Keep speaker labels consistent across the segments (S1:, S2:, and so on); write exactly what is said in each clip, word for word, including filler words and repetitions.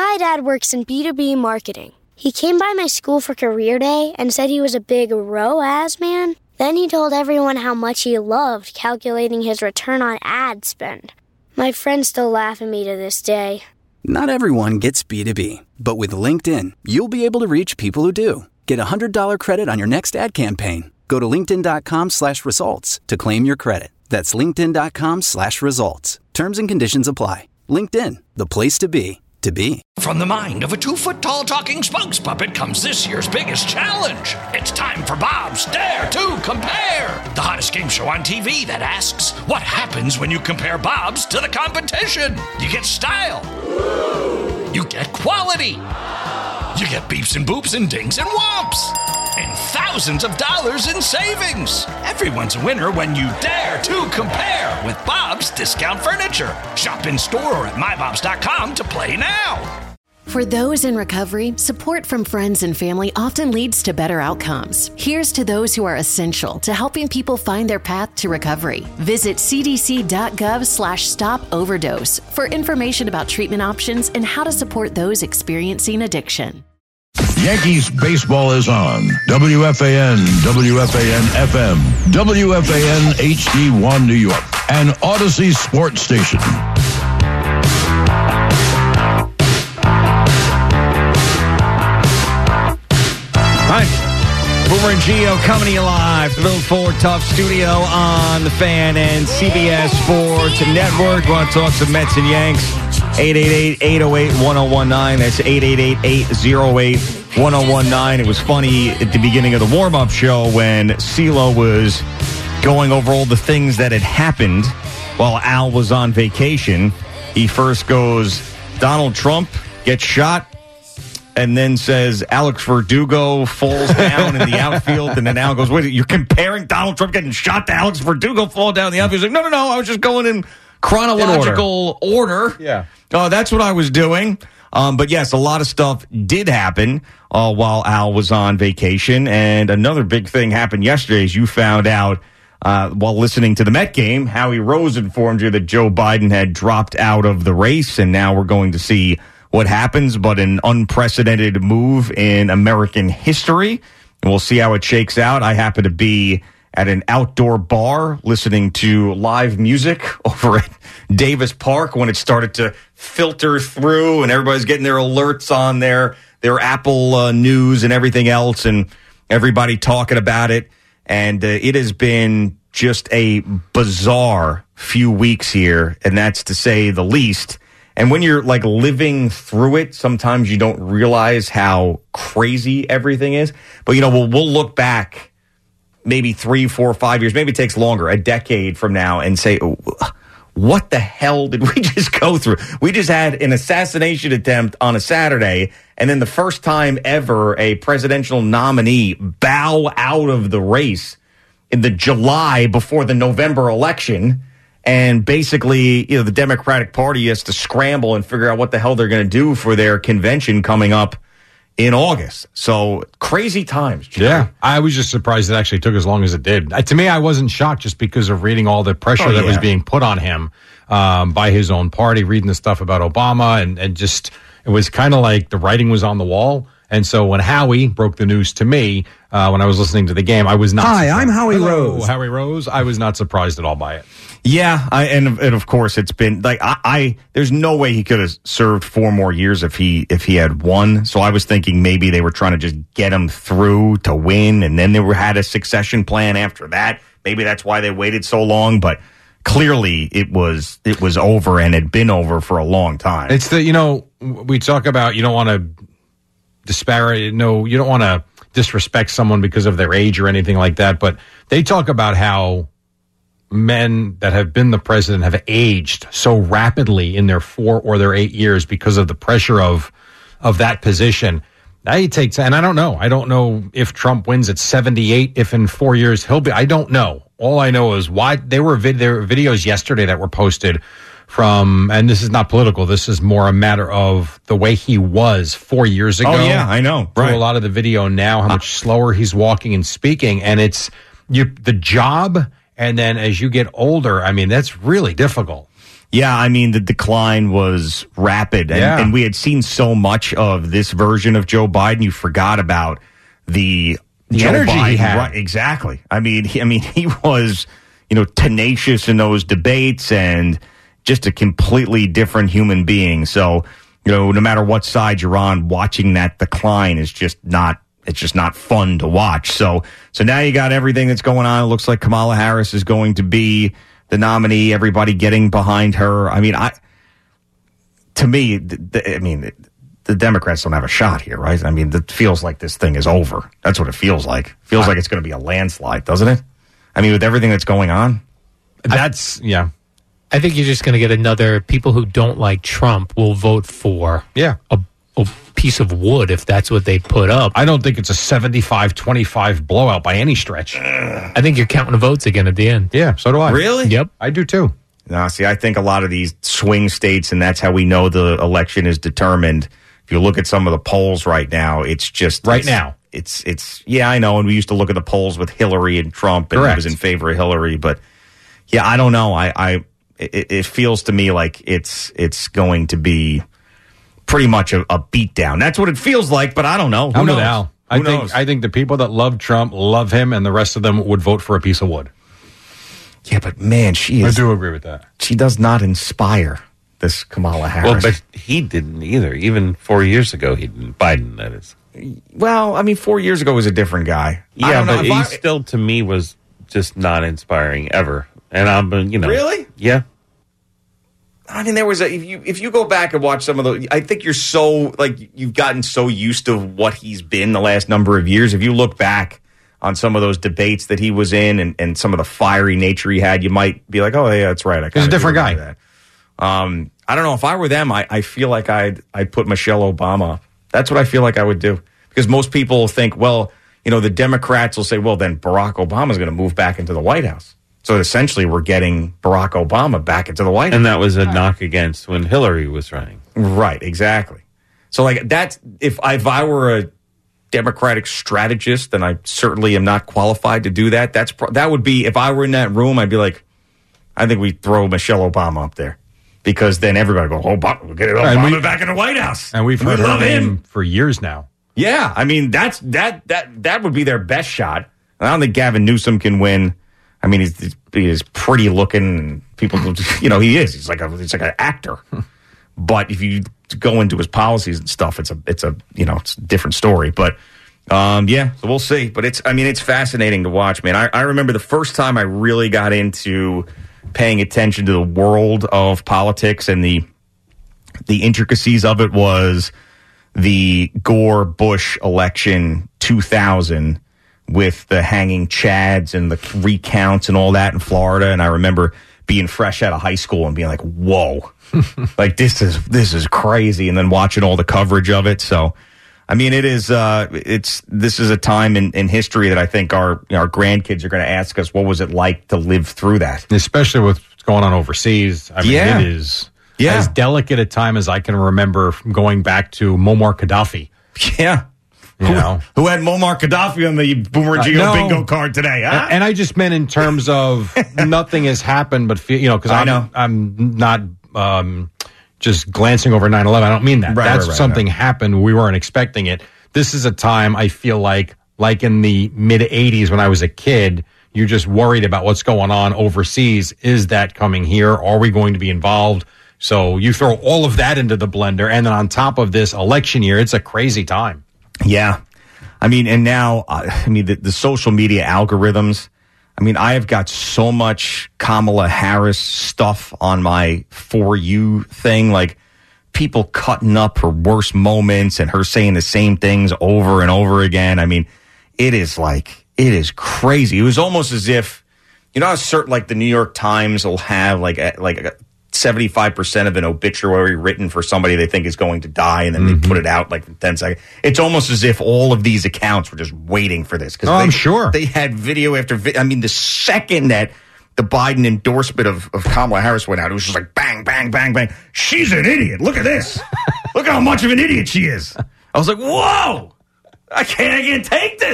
S1: My dad works in B two B marketing. He came by my school for career day and said he was a big R O A S man. Then he told everyone how much he loved calculating his return on ad spend. My friends still laugh at me to this day.
S2: Not everyone gets B two B, but with LinkedIn, you'll be able to reach people who do. Get a one hundred dollars credit on your next ad campaign. Go to linkedin.com slash results to claim your credit. That's linkedin.com slash results. Terms and conditions apply. LinkedIn, the place to be, to be.
S3: From the mind of a two-foot-tall talking spokes puppet comes this year's biggest challenge. It's time for Bob's Dare to Compare, the hottest game show on T V that asks, what happens when you compare Bob's to the competition? You get style. You get quality. You get beeps and boops and dings and whomps. And thousands of dollars in savings. Everyone's a winner when you dare to compare with Bob's Discount Furniture. Shop in store or at my bobs dot com to play now.
S4: For those in recovery, support from friends and family often leads to better outcomes. Here's to those who are essential to helping people find their path to recovery. Visit cdc.gov slash stop overdose for information about treatment options and how to support those experiencing addiction.
S5: Yankees baseball is on. W F A N, W F A N F M, W F A N H D one New York, and Odyssey Sports Station.
S6: All right, Boomer and Geo coming to you live from the Ford Tough Studio on the Fan and C B S Sports Network. We want to talk some Mets and Yanks. eight eight eight, eight oh eight, one oh one nine. That's eight eight eight, eight oh eight, one oh one nine. It was funny at the beginning of the warm-up show when CeeLo was going over all the things that had happened while Al was on vacation. He first goes, Donald Trump gets shot, and then says Alex Verdugo falls down in the outfield, and then Al goes, wait, you're comparing Donald Trump getting shot to Alex Verdugo falling down in the outfield? He's like, no, no, no, I was just going in chronological in order. order.
S7: Yeah.
S6: Uh, that's what I was doing. Um, but yes, a lot of stuff did happen uh, while Al was on vacation. And another big thing happened yesterday, as you found out uh, while listening to the Met game. Howie Rose informed you that Joe Biden had dropped out of the race, and now we're going to see what happens, but an unprecedented move in American history. And we'll see how it shakes out. I happen to be at an outdoor bar listening to live music over at Davis Park when it started to filter through and everybody's getting their alerts on their, their Apple uh, News and everything else, and everybody talking about it. And uh, it has been just a bizarre few weeks here, and that's to say the least. And when you're like living through it, sometimes you don't realize how crazy everything is. But, you know, we'll, we'll look back maybe three, four, five years, maybe it takes longer, a decade from now, and say, what the hell did we just go through? We just had an assassination attempt on a Saturday, and then the first time ever a presidential nominee bow out of the race in the July before the November election. And basically, you know, the Democratic Party has to scramble and figure out what the hell they're going to do for their convention coming up in August. So crazy times. Jerry.
S7: Yeah, I was just surprised it actually took as long as it did. Uh, to me, I wasn't shocked just because of reading all the pressure oh, that yeah. was being put on him um, by his own party, reading the stuff about Obama, and, and just it was kind of like the writing was on the wall. And so when Howie broke the news to me, uh, when I was listening to the game, I was not
S8: Hi,
S7: surprised.
S8: I'm Howie
S7: Hello,
S8: Rose.
S7: Howie Rose. I was not surprised at all by it.
S6: Yeah, I, and and of course it's been like I, I there's no way he could have served four more years if he if he had won. So I was thinking maybe they were trying to just get him through to win, and then they were had a succession plan after that. Maybe that's why they waited so long, but clearly it was it was over and had been over for a long time.
S7: It's the you know we talk about you don't want to disparage no you don't want to disrespect someone because of their age or anything like that, but they talk about how men that have been the president have aged so rapidly in their four or their eight years because of the pressure of of that position. Now you take, and I don't know. I don't know if Trump wins at seventy-eight, if in four years he'll be. I don't know. All I know is why there were, vid, there were videos yesterday that were posted from, and this is not political. This is more a matter of the way he was four years ago.
S6: Oh, yeah, I know.
S7: Right.
S6: Right.
S7: A lot of the video now, how much uh, slower he's walking and speaking. And it's you, the job. And then as you get older, I mean, that's really difficult.
S6: Yeah, I mean, the decline was rapid. And,
S7: Yeah.
S6: and we had seen so much of this version of Joe Biden, you forgot about the,
S7: The
S6: Joe
S7: energy
S6: Biden.
S7: he had.
S6: Right, exactly. I mean, he, I mean, he was, you know, tenacious in those debates and just a completely different human being. So, you know, no matter what side you're on, watching that decline is just not, it's just not fun to watch. So, so now you got everything that's going on. It looks like Kamala Harris is going to be the nominee, everybody getting behind her. I mean, I, to me, the, the, I mean, the Democrats don't have a shot here, right? I mean, it feels like this thing is over. That's what it feels like. Feels like it's going to be a landslide, doesn't it? I mean, with everything that's going on.
S7: That's, yeah.
S8: I think you're just going to get another, people who don't like Trump will vote for
S7: Yeah.
S8: a, a piece of wood if that's what they put up.
S7: I don't think it's a seventy-five twenty-five blowout by any stretch.
S8: I think you're counting the votes again at the end.
S7: Yeah, so do I.
S6: Really?
S8: Yep.
S7: I do too.
S6: No, see, I think a lot of these swing states, and that's how we know the election is determined. If you look at some of the polls right now, it's just
S7: Right
S6: it's,
S7: now.
S6: It's it's yeah, I know. And we used to look at the polls with Hillary and Trump, and it
S7: Correct.
S6: was in favor of Hillary. But yeah, I don't know. I, I it, it feels to me like it's it's going to be pretty much a, a beatdown. That's what it feels like. But I don't know. Who
S7: I'm
S6: knows?
S7: with Al. I
S6: Who
S7: think
S6: knows?
S7: I think the people that love Trump love him, and the rest of them would vote for a piece of wood.
S6: Yeah, but man, she is.
S7: I do agree with that.
S6: She does not inspire this Kamala Harris.
S9: Well, but he didn't either. Even four years ago, he didn't. Biden, that is.
S6: Well, I mean, four years ago was a different guy. I
S9: Yeah,
S6: don't know
S9: but
S6: if
S9: he
S6: I-
S9: still, to me, was just not inspiring ever. And I'm, uh, you know.
S6: Really?
S9: Yeah.
S6: I mean, there was a if you if you go back and watch some of the, I think you're so like you've gotten so used to what he's been the last number of years. If you look back on some of those debates that he was in and, and some of the fiery nature he had, you might be like, oh yeah, that's right. I
S7: He's a
S6: kinda
S7: different
S6: do
S7: guy.
S6: remember that. Um, I don't know if I were them. I, I feel like I'd I'd put Michelle Obama up. That's what I feel like I would do, because most people think, well, you know, the Democrats will say, well, then Barack Obama's going to move back into the White House. So essentially, we're getting Barack Obama back into the White House.
S9: And that was a knock against when Hillary was running.
S6: Right, exactly. So, like, that's if I, if I were a Democratic strategist, then I certainly am not qualified to do that. That's pro- that would be if I were in that room, I'd be like, I think we throw Michelle Obama up there, because then everybody go, Obama, we'll get it
S7: And
S6: Obama
S7: we-
S6: back in the White House,
S7: And we've
S6: we
S7: heard her
S6: love
S7: name
S6: him.
S7: for years now.
S6: Yeah, I mean that's that that that would be their best shot. I don't think Gavin Newsom can win. I mean, he's, he's, he's pretty looking, and people, you know, he is. He's like a he's like an actor. But if you go into his policies and stuff, it's a it's a you know it's a different story. But um, yeah, so we'll see. But it's I mean it's fascinating to watch, man. I, I remember the first time I really got into paying attention to the world of politics and the the intricacies of it was the Gore Bush election two thousand, with the hanging chads and the recounts and all that in Florida. And I remember being fresh out of high school and being like, whoa, like this is this is crazy. And then watching all the coverage of it. So, I mean, it is uh, it's this is a time in, in history that I think our our grandkids are going to ask us, what was it like to live through that?
S7: Especially with what's going on overseas. I mean,
S6: Yeah.
S7: it is
S6: Yeah.
S7: as delicate a time as I can remember from going back to Muammar Gaddafi.
S6: Yeah.
S7: You
S6: who,
S7: know?
S6: who had Muammar Gaddafi on the Boomer
S7: Uh,
S6: Geo
S7: no.
S6: bingo card today? Huh?
S7: And, and I just meant in terms of nothing has happened, but feel, you know, because
S6: I
S7: I'm,
S6: know.
S7: I'm not um, just glancing over nine eleven. I don't mean that.
S6: Right,
S7: That's
S6: right, right,
S7: something
S6: right.
S7: happened. We weren't expecting it. This is a time I feel like, like in the mid eighties when I was a kid, you're just worried about what's going on overseas. Is that coming here? Are we going to be involved? So you throw all of that into the blender. And then on top of this election year, it's a crazy time.
S6: Yeah. I mean, and now, uh, I mean, the, the social media algorithms, I mean, I have got so much Kamala Harris stuff on my For You thing, like people cutting up her worst moments and her saying the same things over and over again. I mean, it is like, it is crazy. It was almost as if, you know, how certain, like the New York Times will have like, a, like a, seventy-five percent of an obituary written for somebody they think is going to die, and then
S7: Mm-hmm.
S6: they put it out like in ten seconds. It's almost as if all of these accounts were just waiting for this. 'Cause
S7: Oh,
S6: they,
S7: I'm sure.
S6: They had video after video. I mean, the second that the Biden endorsement of, of Kamala Harris went out, it was just like bang, bang, bang, bang. She's an idiot. Look at this. Look how much of an idiot she is. I was like, whoa, I can't, I can't take this.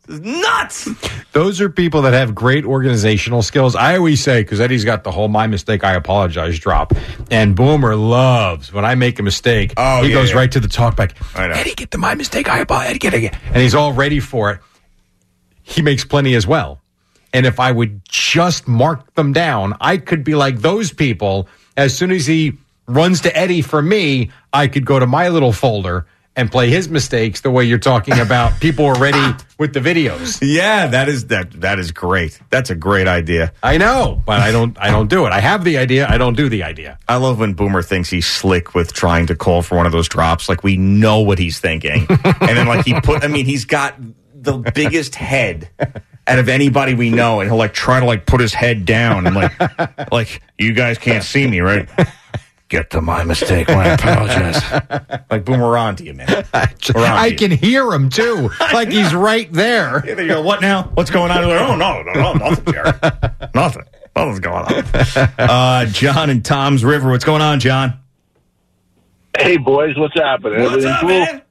S6: Nuts.
S7: Those are people that have great organizational skills. I always say, because Eddie's got the whole "my mistake, I apologize" drop, and Boomer loves when I make a mistake.
S6: Oh,
S7: he
S6: yeah,
S7: goes
S6: yeah.
S7: right to the talkback.
S6: I know.
S7: Eddie, get the "my mistake, I apologize." Eddie, get it, and he's all ready for it. He makes plenty as well. And if I would just mark them down, I could be like those people. As soon as he runs to Eddie for me, I could go to my little folder and play his mistakes the way you're talking about. People are ready with the videos.
S6: Yeah, that is that that is great. That's a great idea.
S7: I know, but I don't I don't do it. I have the idea, I don't do the idea.
S6: I love when Boomer thinks he's slick with trying to call for one of those drops. Like, we know what he's thinking. And then, like, he put, I mean, he's got the biggest head out of anybody we know. And he'll, like, try to, like, put his head down. And, like, like you guys can't see me, right? Get to my mistake when I apologize. Like, Boomer, we're on to you, man. We're on
S7: I
S6: to you.
S7: can hear him, too. Like he's right there.
S6: Yeah, they go, what now? What's going on? Like, oh, no, no, no, nothing, Jerry. Nothing. Nothing's going on. Uh, John in Tom's River. What's going on, John?
S10: Hey, boys, what's happening?
S6: What's
S10: Everything
S6: up,
S10: cool?
S6: man?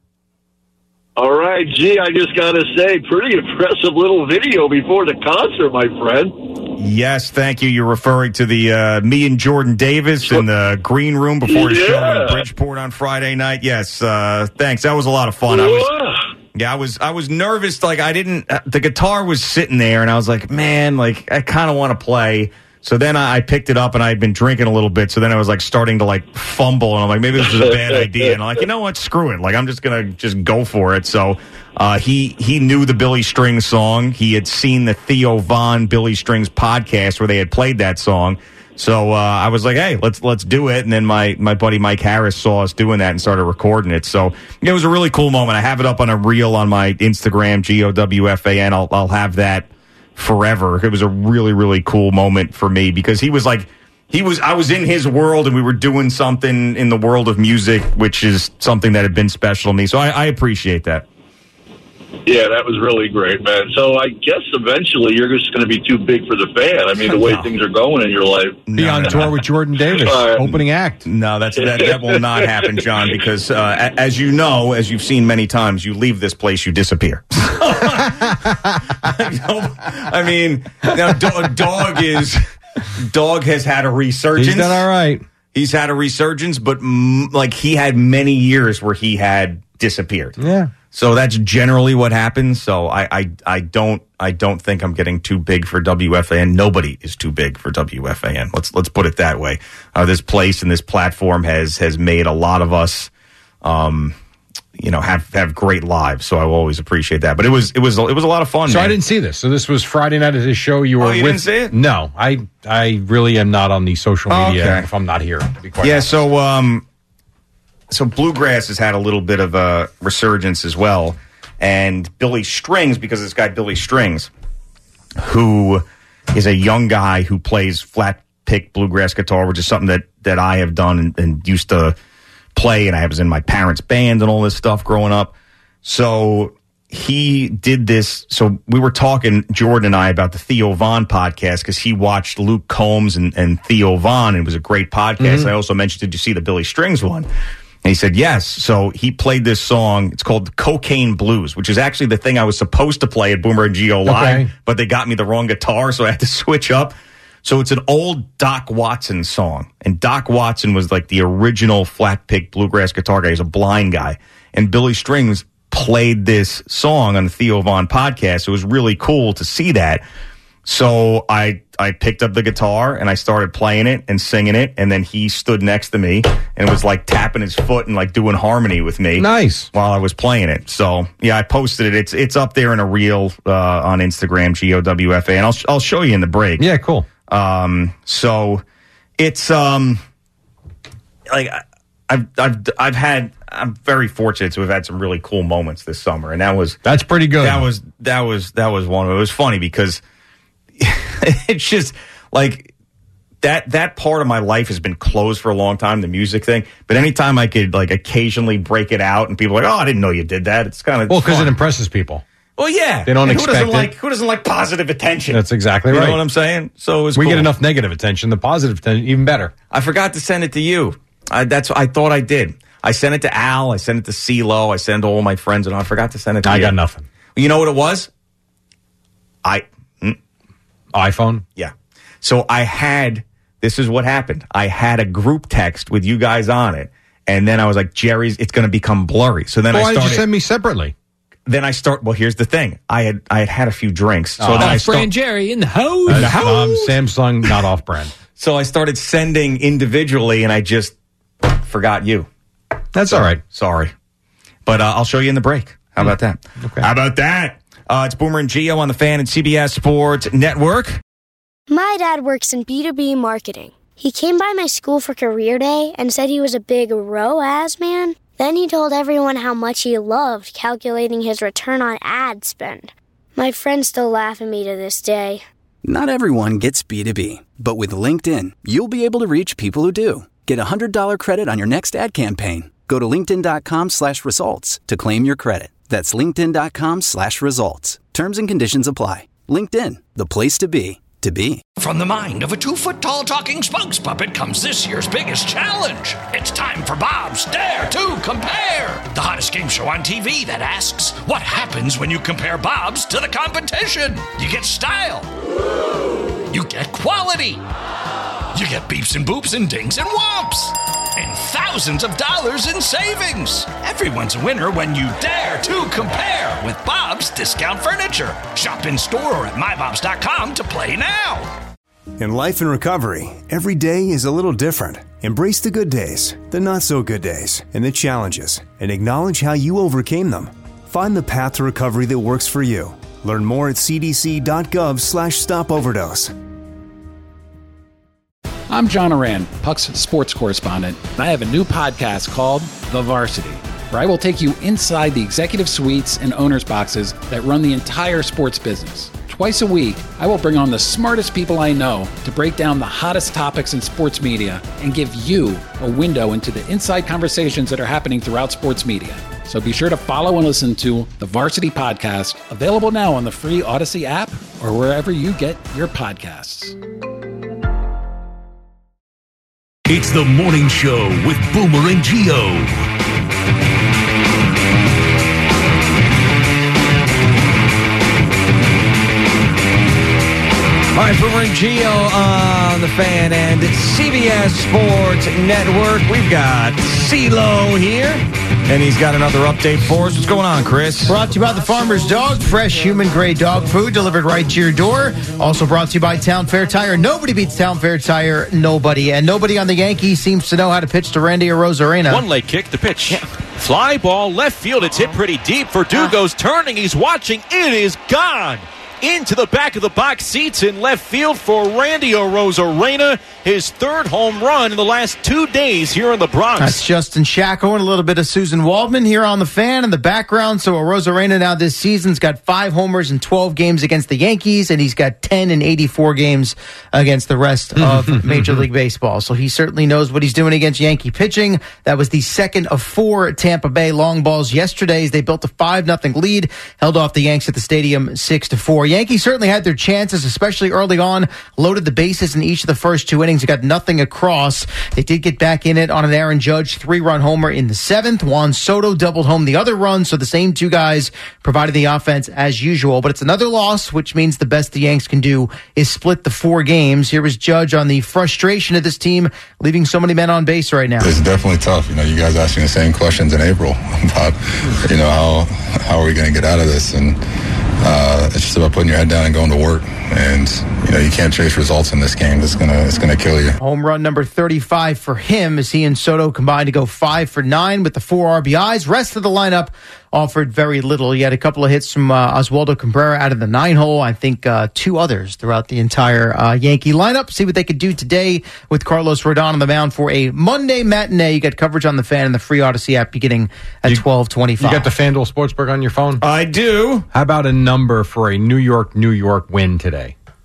S10: All right, gee, I just got to say, pretty impressive little video before the concert, my friend.
S6: Yes, thank you. You're referring to the uh, me and Jordan Davis in the green room before his show
S10: Yeah.
S6: in Bridgeport on Friday night. Yes, uh, thanks. That was a lot of fun. I was, yeah, I was, I was nervous. Like, I didn't. Uh, the guitar was sitting there, and I was like, man, like I kind of want to play. So then I, I picked it up, and I had been drinking a little bit. So then I was like starting to like fumble, and I'm like, maybe this is a bad idea. And I'm like, you know what? Screw it. Like, I'm just gonna just go for it. So uh, he he knew the Billy Strings song. He had seen the Theo Von Billy Strings podcast where they had played that song. So uh, I was like, hey, let's let's do it. And then my my buddy Mike Harris saw us doing that and started recording it. So it was a really cool moment. I have it up on a reel on my Instagram, G O W F A N. I'll I'll have that forever. It was a really, really cool moment for me because he was like, he was, I was in his world and we were doing something in the world of music, which is something that had been special to me. So I, I appreciate that.
S10: Yeah, that was really great, man. So I guess eventually you're just going to be too big for the fan. I mean, the way
S6: No.
S10: things are going in your life.
S7: Be
S6: No,
S7: on
S6: no,
S7: tour
S6: no.
S7: with Jordan Davis,
S10: Um,
S7: opening act.
S6: No, that's that, that will not happen, John, because uh, a- as you know, as you've seen many times, you leave this place, you disappear. I mean, now Do- Dog is Dog has had a resurgence.
S7: He's done all right.
S6: He's had a resurgence, but mm, like he had many years where he had disappeared.
S7: Yeah.
S6: So that's generally what happens. So I, I, I don't, I don't think I'm getting too big for W F A N. Nobody is too big for W F A N. Let's let's put it that way. Uh, this place and this platform has has made a lot of us, um, you know, have have great lives. So I will always appreciate that. But it was it was it was a lot of fun.
S7: So
S6: man.
S7: I didn't see this. So this was Friday night at his show. You were
S6: Oh, you
S7: with.
S6: didn't see it?
S7: No, I I really am not on the social
S6: Oh,
S7: media
S6: okay.
S7: if I'm not here. To be quite
S6: Yeah.
S7: honest.
S6: So um, so Bluegrass has had a little bit of a resurgence as well. And Billy Strings, because this guy Billy Strings, who is a young guy who plays flat pick bluegrass guitar, which is something that, that I have done and, and used to play, and I was in my parents' band and all this stuff growing up. So he did this. So we were talking, Jordan and I, about the Theo Von podcast because he watched Luke Combs and, and Theo Von, and it was a great podcast.
S7: Mm-hmm.
S6: I also mentioned, did you see the Billy Strings one? And he said, yes. So he played this song. It's called Cocaine Blues, which is actually the thing I was supposed to play at Boomer and Geo Live,
S7: Okay.
S6: but they got me the wrong guitar, so I had to switch up. So it's an old Doc Watson song. And Doc Watson was like the original flat pick bluegrass guitar guy. He's a blind guy. And Billy Strings played this song on the Theo Von podcast. It was really cool to see that. So I I picked up the guitar and I started playing it and singing it, and then he stood next to me and was like tapping his foot and like doing harmony with me.
S7: Nice.
S6: While I was playing it. So yeah, I posted it. It's it's up there in a reel uh, on Instagram, G O W F A, and I'll I'll show you in the break.
S7: Yeah, cool.
S6: Um, so it's um like I- I've I've I've had I'm very fortunate to have had some really cool moments this summer, and that was
S7: That's pretty good.
S6: that was that was that was one of it. It was funny because it's just like that that part of my life has been closed for a long time, the music thing. But anytime I could like occasionally break it out, and people are like, oh, I didn't know you did that. It's kind of
S7: Well, because
S6: fun.
S7: it impresses people.
S6: Well, yeah,
S7: They don't
S6: And who
S7: expect
S6: doesn't
S7: it.
S6: like who doesn't like positive attention.
S7: That's exactly
S6: you
S7: right.
S6: know what I'm saying? So it was
S7: We
S6: cool.
S7: get enough negative attention. The positive attention, even better.
S6: I forgot to send it to you. I, that's I thought I did. I sent it to Al. I sent it to CeeLo. I sent it to all my friends, and I forgot to send it to
S7: I
S6: you.
S7: got nothing.
S6: You know what it was? I mm,
S7: iPhone?
S6: Yeah. So I had, this is what happened. I had a group text with you guys on it. And then I was like, Jerry's, it's going to become blurry. So then
S7: well,
S6: I started.
S7: Why did you send me separately?
S6: Then I start, well, here's the thing. I had I had had a few drinks. So
S8: oh,
S6: then I
S8: off-brand
S6: start,
S8: Jerry in the house.
S7: In the house. Um, Samsung, not off-brand.
S6: So I started sending individually, and I just forgot you.
S7: That's
S6: so,
S7: all right.
S6: Sorry. But uh, I'll show you in the break. How about that?
S7: Okay.
S6: How about that? Uh, it's Boomer and Gio on the Fan and C B S Sports Network.
S1: My dad works in B two B marketing. He came by my school for career day and said he was a big R O A S man. Then he told everyone how much he loved calculating his return on ad spend. My friends still laugh at me to this day.
S2: Not everyone gets B two B, but with LinkedIn, you'll be able to reach people who do. Get a one hundred dollars credit on your next ad campaign. Go to linkedin.com slash results to claim your credit. That's linkedin.com slash results. Terms and conditions apply. LinkedIn, the place to be, to be.
S3: From the mind of a two-foot-tall talking spokes puppet comes this year's biggest challenge. It's time for Bob's Dare to Compare, the hottest game show on T V that asks, what happens when you compare Bob's to the competition? You get style. You get quality. You get beeps and boops and dings and whomps. And thousands of dollars in savings. Everyone's a winner when you dare to compare with Bob's Discount Furniture. Shop in store or at my bobs dot com to play now.
S11: In life and recovery, every day is a little different. Embrace the good days, the not so good days, and the challenges, and acknowledge how you overcame them. Find the path to recovery that works for you. Learn more at cdc.gov slash stop overdose.
S12: I'm John Oran, Puck's sports correspondent, and I have a new podcast called The Varsity, where I will take you inside the executive suites and owners' boxes that run the entire sports business. Twice a week, I will bring on the smartest people I know to break down the hottest topics in sports media and give you a window into the inside conversations that are happening throughout sports media. So be sure to follow and listen to The Varsity Podcast, available now on the free Odyssey app or wherever you get your podcasts.
S13: It's the morning show with Boomer and Gio.
S6: All right, Boomer and Gio on the Fan and C B S Sports Network. We've got CeeLo here, and he's got another update for us. What's going on, Chris?
S14: Brought to you by the Farmer's Dog, fresh human-grade dog food delivered right to your door. Also brought to you by Town Fair Tire. Nobody beats Town Fair Tire, nobody. And nobody on the Yankees seems to know how to pitch to Randy Arozarena.
S15: One leg kick, the pitch. Yeah. Fly ball, left field. It's hit pretty deep. Verdugo's turning. He's watching. It is gone. Into the back of the box seats in left field for Randy Arozarena, his third home run in the last two days here in the Bronx.
S14: That's Justin Shacko and a little bit of Susan Waldman here on the Fan in the background. So Arozarena now this season's got five homers in twelve games against the Yankees, and he's got ten in eighty-four games against the rest of Major League Baseball. So he certainly knows what he's doing against Yankee pitching. That was the second of four Tampa Bay long balls yesterday as they built a five nothing lead, held off the Yanks at the stadium six to four. Yankees certainly had their chances, especially early on, loaded the bases in each of the first two innings, got nothing across. They did get back in it on an Aaron Judge three-run homer in the seventh. Juan Soto doubled home the other run, so the same two guys provided the offense as usual. But it's another loss, which means the best the Yanks can do is split the four games. Here was Judge on the frustration of this team, leaving so many men on base right now.
S16: It's definitely tough. You know, you guys asking the same questions in April about, you know, how how are we going to get out of this? And Uh, it's just about putting your head down and going to work. And, you know, you can't chase results in this game. It's going to it's gonna kill you.
S14: Home run number thirty-five for him as he and Soto combined to go five for nine with the four R B Is. Rest of the lineup offered very little. He had a couple of hits from uh, Oswaldo Cabrera out of the nine hole. I think uh, two others throughout the entire uh, Yankee lineup. See what they could do today with Carlos Rodon on the mound for a Monday matinee. You got coverage on the Fan and the free Odyssey app beginning at twelve twenty-five.
S7: You got the FanDuel Sportsbook on your phone?
S6: I do.
S7: How about a number for a New York, New York win today?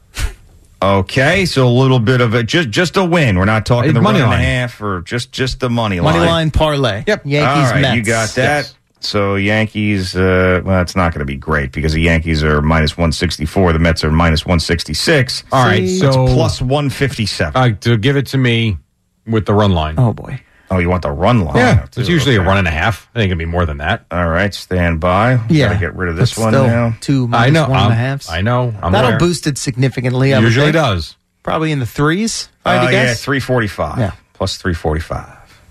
S6: Okay, so a little bit of a just just a win. We're not talking
S7: Hey,
S6: the
S7: money
S6: run and
S7: line.
S6: a half or just just the money line.
S14: Money line parlay.
S7: Yep.
S14: Yankees,
S6: All right,
S14: Mets.
S6: you got that.
S14: Yes.
S6: So Yankees, uh, well, it's not going to be great because the Yankees are minus one sixty-four. The Mets are minus one sixty-six.
S7: All right,
S6: so
S7: so
S6: plus one fifty-seven.
S7: Uh, to give it to me with the run line.
S14: Oh, boy.
S6: Oh, you want the run line?
S7: Yeah,
S6: too.
S7: it's usually
S6: Okay.
S7: a run and a half. I think it'd be more than that.
S6: All right, stand by.
S14: Yeah.
S6: Gotta get rid of this
S14: That's
S6: one
S14: still
S6: now.
S14: Two
S7: I
S14: minus
S7: know.
S14: one and a
S7: I'm-
S14: half.
S7: I know. I'm
S14: That'll
S7: aware.
S14: boost it significantly. I would
S7: Usually
S14: think.
S7: does.
S14: Probably in the threes. If I had
S6: Uh,
S14: to
S6: yeah,
S14: guess.
S6: three forty-five.
S14: Yeah.
S6: Plus three forty-five.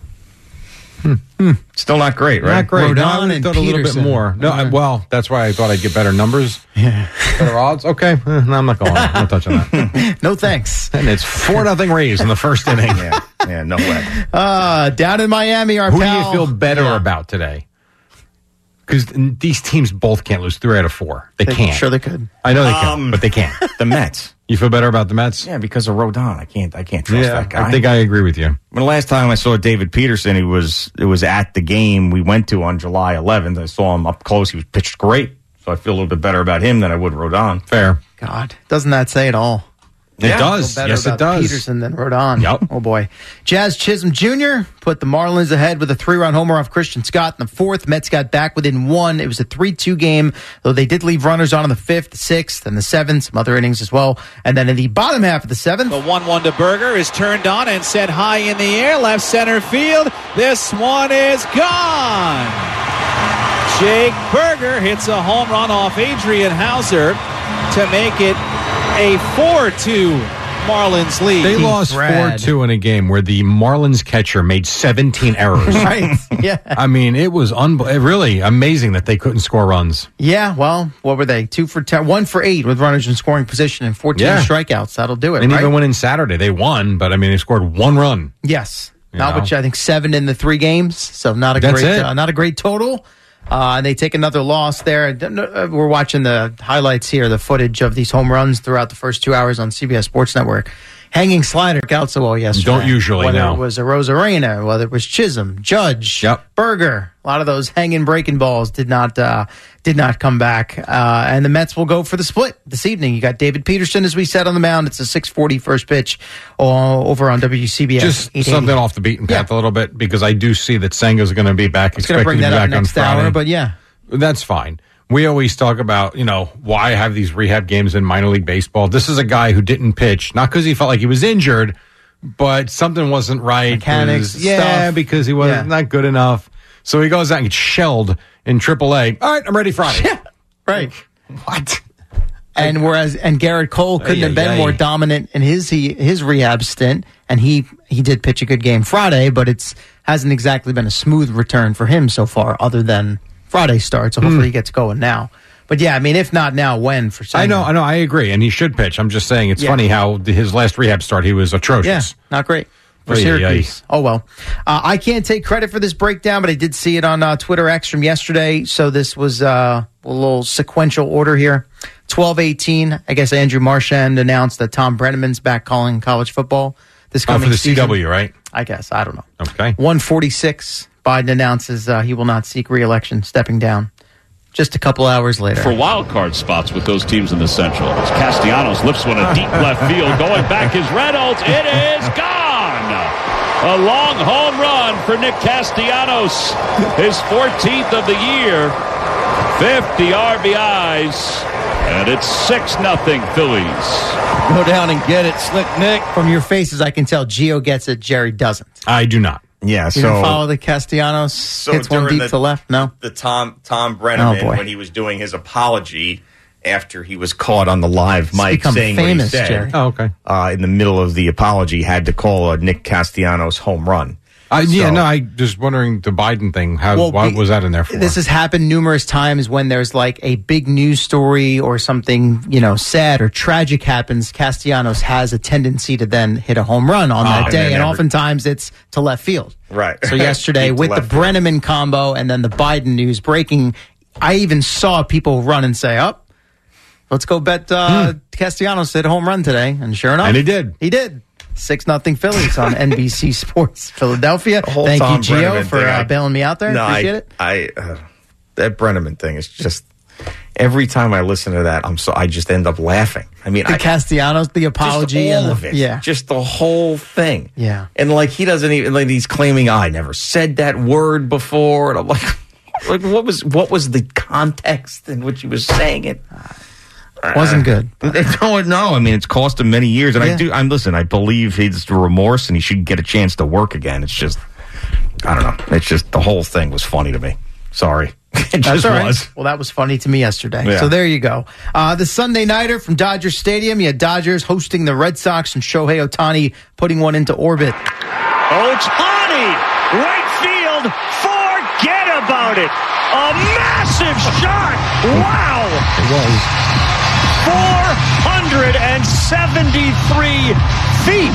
S6: Still not great, right?
S7: Not great.
S14: Rodon
S7: No, I would've
S14: and
S7: thought a little bit
S14: Peterson.
S7: more. No, I, well, that's why I thought I'd get better numbers.
S14: Yeah.
S7: Better odds. Okay, eh, no, I'm not going. I'm not touching that.
S14: No thanks.
S7: And it's four nothing Rays in the first inning.
S6: Yeah, yeah, no way.
S14: Uh, down in Miami, our
S7: Who
S14: pal.
S7: do you feel better
S14: Yeah.
S7: about today? Because these teams both can't lose three out of four. They,
S14: They-
S7: can't.
S14: Sure, they could.
S7: I know they can,
S6: Um,
S7: but they can't.
S6: The Mets.
S7: You feel better about the Mets?
S6: Yeah, because of Rodon. I can't. I can't trust
S7: Yeah,
S6: that guy.
S7: I think I agree with you.
S6: When the last time I saw David Peterson, he was it was at the game we went to on July eleventh. I saw him up close. He was pitched great, so I feel a little bit better about him than I would Rodon.
S7: Fair.
S14: God, doesn't that say it all?
S7: It
S6: Yeah.
S7: does.
S14: Feel better
S7: Yes, it
S14: about
S7: does.
S14: Peterson than Rodon.
S7: Yep.
S14: Oh boy. Jazz Chisholm Junior put the Marlins ahead with a three-run homer off Christian Scott in the fourth. Mets got back within one. It was a three two game, though they did leave runners on in the fifth, the sixth, and the seventh. Some other innings as well. And then in the bottom half of the seventh,
S17: The one one to Berger is turned on and set high in the air, left center field. This one is gone. Jake Berger hits a home run off Adrian Hauser to make it a four two Marlins lead.
S7: They lost four two in a game where the Marlins catcher made seventeen errors.
S14: right? Yeah.
S7: I mean, it was unbe- really amazing that they couldn't score runs.
S14: Yeah. Well, what were they? Two for ten, one for eight with runners in scoring position and fourteen
S7: Yeah.
S14: strikeouts. That'll do it.
S7: And
S14: right?
S7: even winning Saturday, they won, but I mean, they scored one run.
S14: Yes,
S7: You
S14: not
S7: know?
S14: which I think seven in the three games, so not a
S7: That's
S14: great,
S7: it.
S14: uh, not a great total. Uh, and they take another loss there. Uh, We're watching the highlights here, the footage of these home runs throughout the first two hours on C B S Sports Network. Hanging slider got so well yesterday.
S7: Don't usually,
S14: whether
S7: no.
S14: it was a Rosarena, whether it was Chisholm, Judge,
S7: Yep.
S14: Berger. A lot of those hanging breaking balls did not uh, did not come back. Uh, and the Mets will go for the split this evening. You got David Peterson, as we said, on the mound. It's a six forty first pitch uh, over on W C B S.
S7: Just
S14: eight eighty.
S7: something off the beaten path a little bit because I do see that Senga's going to be back.
S14: I was going to
S7: Expected
S14: bring
S7: to be
S14: that up
S7: back on
S14: next
S7: Friday.
S14: hour, but yeah.
S7: That's fine. We always talk about, you know, why have these rehab games in minor league baseball. This is a guy who didn't pitch, not because he felt like he was injured, but something wasn't right.
S14: Mechanics,
S7: Because- yeah,
S14: stuff.
S7: because he was
S14: Yeah.
S7: not good enough. So he goes out and gets shelled in triple A. All right, I'm ready Friday.
S14: Yeah, right.
S7: What?
S14: And whereas and Garrett Cole couldn't
S7: Ay,
S14: have
S7: ay,
S14: been
S7: ay.
S14: more dominant in his he, his rehab stint, and he he did pitch a good game Friday, but it's hasn't exactly been a smooth return for him so far, other than Friday start. So hopefully he gets going now. But yeah, I mean, if not now, when for Senga?
S7: I know, I know, I agree. And he should pitch. I'm just saying it's
S14: Yeah.
S7: funny how th- his last rehab start, he was atrocious.
S14: Yeah, not great for
S7: Ay, ay,
S14: Syracuse. Oh well, uh, I can't take credit for this breakdown, but I did see it on uh, Twitter X from yesterday. So this was uh, a little sequential order here. twelve eighteen, I guess Andrew Marchand announced that Tom Brenneman's back calling college football this
S7: Oh,
S14: coming
S7: for the
S14: season.
S7: C W, right?
S14: I guess I don't know.
S7: Okay.
S14: one forty-six, Biden announces uh, he will not seek re-election, stepping down. Just a couple hours later.
S18: For wild card spots with those teams in the Central. As Castellanos lifts one a deep left field. Going back is Reynolds. It is gone. A long home run for Nick Castellanos. His fourteenth of the year. fifty R B Is. And it's six nothing Phillies.
S14: Go down and get it, Slick Nick. From your faces, I can tell Gio gets it, Jerry doesn't.
S7: I do not.
S6: Yeah,
S14: You
S6: so
S14: didn't follow the Castellanos, hits one
S6: during
S14: deep
S6: the-
S14: to left? No?
S6: the Tom Tom Brenneman
S14: Oh, boy.
S6: when he was doing his apology after he was caught on the live
S14: It's
S6: mic
S14: become
S6: saying
S14: famous,
S6: what he said.
S14: Jerry.
S7: Oh, okay.
S6: Uh, in the middle of the apology, had to call a Nick Castellanos home run.
S7: I, yeah,
S6: So-
S7: no, I just wondering the Biden thing. How
S14: Well,
S7: what
S14: be-
S7: was that in there for?
S14: This has happened numerous times when there's like a big news story or something, you know, sad or tragic happens. Castellanos has a tendency to then hit a home run on
S6: Oh,
S14: that
S6: and
S14: day,
S6: then
S14: and
S6: every-
S14: oftentimes it's to left field.
S6: Right.
S14: So yesterday
S6: Deep to
S14: with the
S6: left field.
S14: Brenneman combo and then the Biden news breaking, I even saw people run and say, "Up, let's go bet uh, Castellanos hit a home run today," and sure enough,
S7: Hmm. And he did.
S14: He did. Six nothing Phillies on N B C Sports Philadelphia.
S6: The whole
S14: Thank
S6: Tom
S14: you, Gio,
S6: Brenneman
S14: for
S6: thing,
S14: uh,
S6: I-
S14: bailing me out there.
S6: No,
S14: Appreciate
S6: I,
S14: it.
S6: I uh, that Brenneman thing is just every time I listen to that, I'm so I just end up laughing. I mean,
S14: The
S6: I,
S14: Castellanos, the apology,
S6: just all
S14: and
S6: of
S14: the-
S6: it,
S14: yeah,
S6: just the whole thing.
S14: Yeah.
S6: And like he doesn't even like he's claiming I never said that word before, and I'm like, like what was what was the context in which he was saying it?
S14: wasn't good.
S6: They don't know. I mean, it's cost him many years, and
S14: Yeah.
S6: I do. I'm listen. I believe his remorse, and he should get a chance to work again. It's just I don't know. It's just the whole thing was funny to me. Sorry. It
S14: That's
S6: just
S14: all right.
S6: was.
S14: Well, that was funny to me yesterday.
S6: Yeah.
S14: So there you go. Uh, the Sunday Nighter from Dodger Stadium. You had Dodgers hosting the Red Sox and Shohei Ohtani putting one into orbit.
S19: Ohtani, right field, forget about it. A massive shot. Wow.
S7: It was.
S19: four hundred seventy-three feet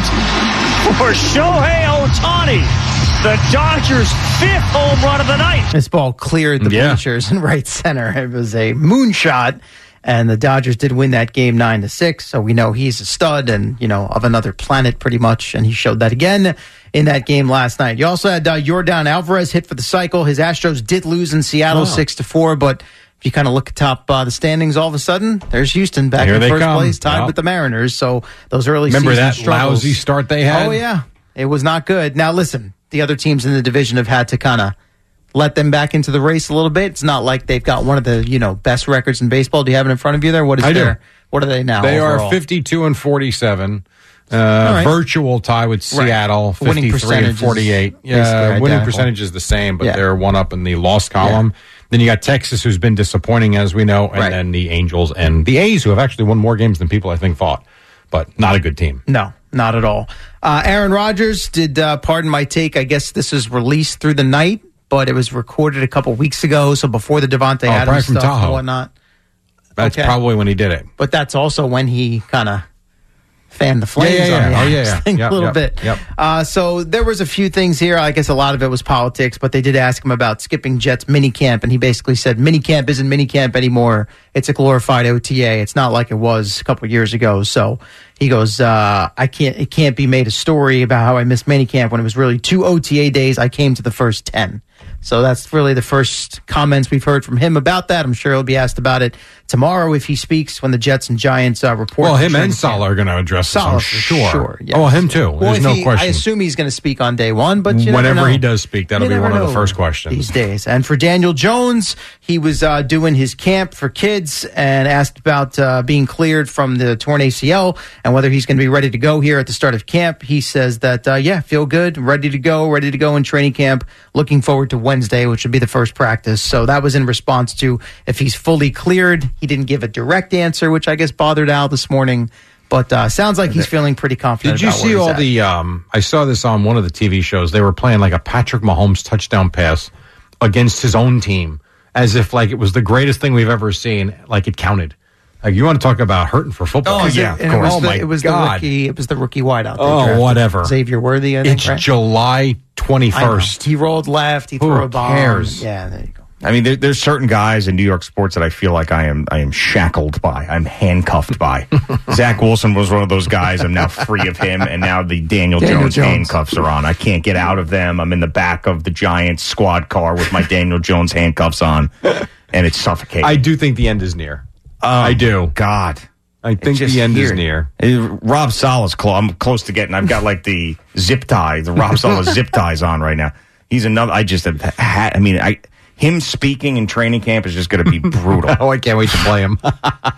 S19: for Shohei Ohtani. The Dodgers' fifth home run of the night.
S14: This ball cleared the
S7: Yeah.
S14: bleachers in right center. It was a moonshot, and the Dodgers did win that game nine to six. So we know he's a stud and you know of another planet pretty much, and he showed that again in that game last night. You also had uh, Yordan Alvarez hit for the cycle. His Astros did lose in Seattle
S7: Oh.
S14: six to four, but if you kind of look atop uh, the standings, all of a sudden there's Houston back
S7: Here
S14: in
S7: they
S14: first
S7: come.
S14: place, tied
S7: Yep.
S14: with the Mariners. So those early
S7: Remember
S14: season
S7: that
S14: struggles.
S7: lousy start they had?
S14: Oh yeah, it was not good. Now listen, the other teams in the division have had to kind of let them back into the race a little bit. It's not like they've got one of the you know best records in baseball. Do you have it in front of you there? What is
S7: I do.
S14: their, What are they now?
S7: They
S14: overall?
S7: are fifty-two and forty-seven. Uh,
S14: right.
S7: Virtual tie with Seattle,
S14: Right. Winning
S7: fifty-three
S14: percentage
S7: and
S14: is
S7: forty-eight.
S14: basically
S7: Yeah, winning
S14: identical.
S7: percentage is the same, but
S14: Yeah.
S7: they're one up in the loss column. Then you got Texas, who's been disappointing, as we know, and
S14: Right.
S7: then the Angels and the A's, who have actually won more games than people I think thought, but not a good team.
S14: No, not at all. Uh, Aaron Rodgers did, uh, pardon my take, I guess this was released through the night, but it was recorded a couple weeks ago, so before the Devontae
S7: Oh, probably
S14: Adams
S7: from
S14: stuff
S7: Tahoe.
S14: and whatnot.
S7: That's
S14: Okay.
S7: probably when he did it.
S14: But that's also when he kind of fanned the flames
S7: Yeah, yeah,
S14: on the
S7: yeah. Oh,
S14: Adams
S7: yeah, yeah.
S14: thing
S7: Yep,
S14: a little
S7: yep,
S14: bit.
S7: yep.
S14: Uh, so there was a few things here. I guess a lot of it was politics, but they did ask him about skipping Jets minicamp, and he basically said minicamp isn't minicamp anymore. It's a glorified O T A. It's not like it was a couple years ago. So he goes, uh, I can't. It can't be made a story about how I missed minicamp when it was really two O T A days. I came to the first ten. So that's really the first comments we've heard from him about that. I'm sure he'll be asked about it tomorrow if he speaks when the Jets and Giants uh, report.
S7: Well,
S14: for
S7: him
S14: training
S7: and Salah
S14: camp.
S7: are going to address this,
S14: Salah
S7: I'm
S14: for
S7: sure.
S14: sure, yes.
S7: Oh, him too.
S14: Well,
S7: There's
S14: if
S7: no
S14: he-
S7: question.
S14: I assume he's going to speak on day one, but you never
S7: Whenever
S14: know.
S7: he does speak, that'll
S14: You
S7: be
S14: never
S7: one of the
S14: know
S7: first questions.
S14: these days. And for Daniel Jones, he was uh, doing his camp for kids and asked about uh, being cleared from the torn A C L and whether he's going to be ready to go here at the start of camp. He says that, uh, yeah, feel good, ready to go, ready to go in training camp. Looking forward to Wednesday, which would be the first practice. So that was in response to if he's fully cleared. He didn't give a direct answer, which I guess bothered Al this morning. But uh, sounds like he's feeling pretty confident.
S7: Did you
S14: about
S7: see
S14: where he's
S7: all
S14: at.
S7: the? Um, I saw this on one of the T V shows. They were playing like a Patrick Mahomes touchdown pass against his own team, as if like it was the greatest thing we've ever seen. Like it counted. Like you want to talk about hurting for football?
S14: Oh, yeah,
S7: of
S14: and it was
S7: course.
S14: the,
S7: Oh my
S14: it was
S7: God!
S14: the rookie. It was the rookie wideout. they
S7: Oh,
S14: drafted.
S7: whatever.
S14: Xavier Worthy. I think,
S7: It's
S14: right?
S7: July twenty first.
S14: He rolled left. He
S7: Who
S14: threw a bomb.
S7: cares?
S14: Yeah, there you go.
S6: I mean, there, there's certain guys in New York sports that I feel like I am I am shackled by. I'm handcuffed by. Zach Wilson was one of those guys. I'm now free of him, and now the Daniel,
S14: Daniel
S6: Jones,
S14: Jones.
S6: handcuffs are on. I can't get out of them. I'm in the back of the Giants squad car with my Daniel Jones handcuffs on, and it's suffocating.
S7: I do think the end is near.
S6: Oh,
S7: I do.
S6: God.
S7: I think
S6: Just
S7: the end is
S6: here.
S7: near.
S6: Uh, Rob Sala's close. I'm close to getting. I've got like the zip tie, the Rob Sala zip ties on right now. He's another. I just have had. I mean, I him speaking in training camp is just going to be brutal.
S7: Oh, I can't wait to play him.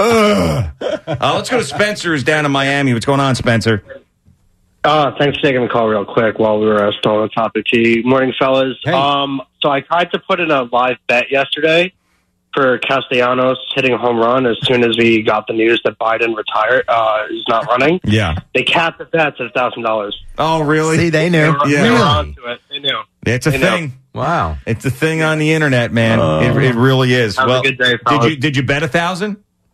S6: uh, let's go to Spencer, who's down in Miami. What's going on, Spencer?
S20: Uh, thanks for taking the call real quick while we were uh, still on the topic. G. Morning, fellas.
S7: Hey.
S20: Um, so I tried to put in a live bet yesterday for Castellanos hitting a home run as soon as we got the news that Biden retired. Uh, he's not running.
S6: Yeah.
S20: They capped the bets at one thousand dollars.
S6: Oh, really?
S14: See, they knew.
S20: They were,
S6: Yeah.
S20: they were
S6: Really?
S20: onto it. They knew.
S6: It's a
S20: They know.
S6: thing.
S7: Wow.
S6: It's a thing on the internet, man.
S14: Uh,
S6: it, it really is.
S20: Have a
S6: well,
S20: good day,
S6: did
S20: fellas.
S6: you did you bet a thousand?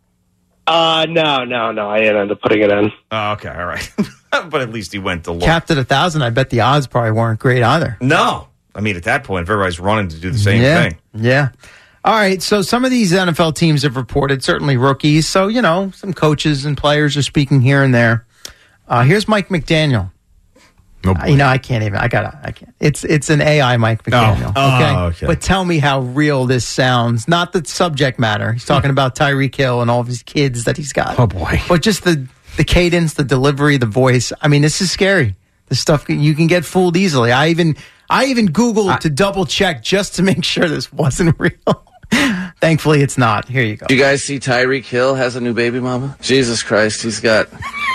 S20: Uh, no, no, no. I ended up putting it in.
S6: Oh, okay, all right. But at least he went to look.
S14: Capped at a thousand. I bet the odds probably weren't great either.
S6: No, I mean at that point, if everybody's running to do the same
S14: yeah.
S6: thing.
S14: Yeah. All right. So some of these N F L teams have reported, certainly rookies. So, you know, some coaches and players are speaking here and there. Uh, here's Mike McDaniel.
S7: Nope.
S14: Uh, you know, I can't even. I gotta. I can't. It's it's an A I Mike McDaniel.
S6: Oh,
S14: okay?
S6: okay.
S14: But tell me how real this sounds. Not the subject matter. He's talking about Tyreek Hill and all of his kids that he's got.
S7: Oh boy.
S14: But just the the cadence, the delivery, the voice. I mean, this is scary. This stuff you can get fooled easily. I even I even Googled I, to double check just to make sure this wasn't real. Thankfully, it's not. Here you go.
S21: You guys see Tyreek Hill has a new baby mama? Jesus Christ, he's got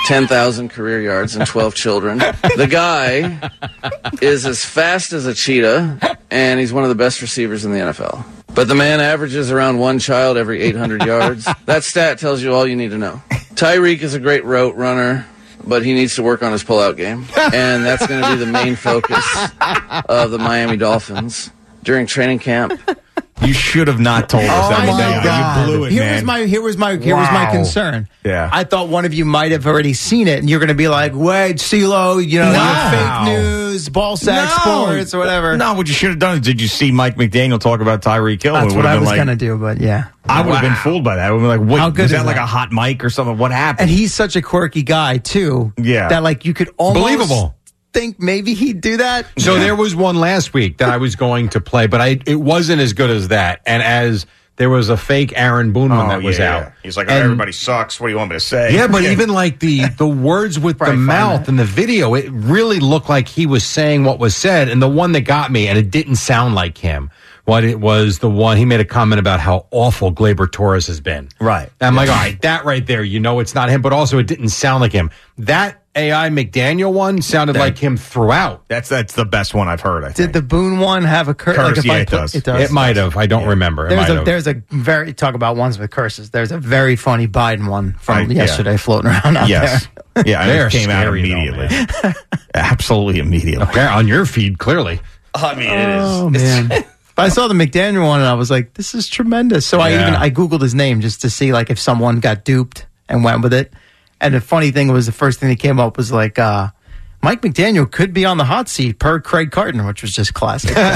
S21: ten thousand career yards, and twelve children. The guy is as fast as a cheetah, and he's one of the best receivers in the N F L. But the man averages around one child every eight hundred yards. That stat tells you all you need to know. Tyreek is a great route runner, but he needs to work on his pullout game. And that's going to be the main focus of the Miami Dolphins during training camp.
S6: You should have not told us
S14: Oh
S6: that.
S14: my
S6: Day.
S14: God.
S6: You blew it,
S14: here
S6: man.
S14: was my here was my here was my
S6: Wow.
S14: concern.
S6: Yeah.
S14: I thought one of you might have already seen it, and you're going to be like, "Wait, CeeLo, you know,
S6: No.
S14: fake news, ball sack sports, or whatever."
S6: No, what you should have done is, did you see Mike McDaniel talk about Tyreek Hill?
S14: That's
S6: It
S14: what
S6: would've
S14: I
S6: been
S14: was
S6: like-
S14: going to do, but yeah,
S6: I would have been fooled by that. I would have been like, wait,
S14: How good
S6: was
S14: is
S6: that like
S14: that?
S6: a hot mic or something? What happened?
S14: And he's such a quirky guy too.
S6: Yeah.
S14: that like you could almost
S7: Believable.
S14: think maybe he'd do that.
S7: So there was one last week that I was going to play, but I it wasn't as good as that. And as there was a fake Aaron Boone one
S6: Oh,
S7: that was
S6: yeah,
S7: out.
S6: yeah. He's like, oh,
S7: And-
S6: everybody sucks. What do you want me to say?
S7: Yeah, but even like the the words with the
S14: Probably find
S7: mouth
S14: that.
S7: and the video, it really looked like he was saying what was said. And the one that got me, and it didn't sound like him. What it was the one he made a comment about how awful Glaber Torres has been.
S6: Right.
S7: And I'm like, all right, that right there, you know, it's not him. But also, it didn't sound like him. That A I McDaniel one sounded
S6: That-
S7: like him throughout.
S6: That's that's the best one I've heard, I think.
S14: Did the Boone one have a curse?
S6: Curse,
S14: like if
S6: yeah,
S14: I
S6: it
S14: put-
S6: does.
S14: It does.
S7: It might have. I don't remember. It
S14: There's
S7: might
S14: a
S7: have.
S14: there's a very talk about ones with curses. There's a very funny Biden one from
S6: I- yeah.
S14: yesterday floating around out
S6: Yes.
S14: there.
S6: Yeah, and
S7: They're
S6: it came out
S7: scary, though,
S6: immediately. Absolutely immediately.
S7: Okay, on your feed, clearly.
S6: I mean,
S14: Oh
S6: it is.
S14: man. I saw the McDaniel one and I was like, this is tremendous. So I
S7: Yeah.
S14: even I Googled his name just to see like if someone got duped and went with it. And the funny thing was the first thing that came up was like uh Mike McDaniel could be on the hot seat per Craig Carton, which was just classic. So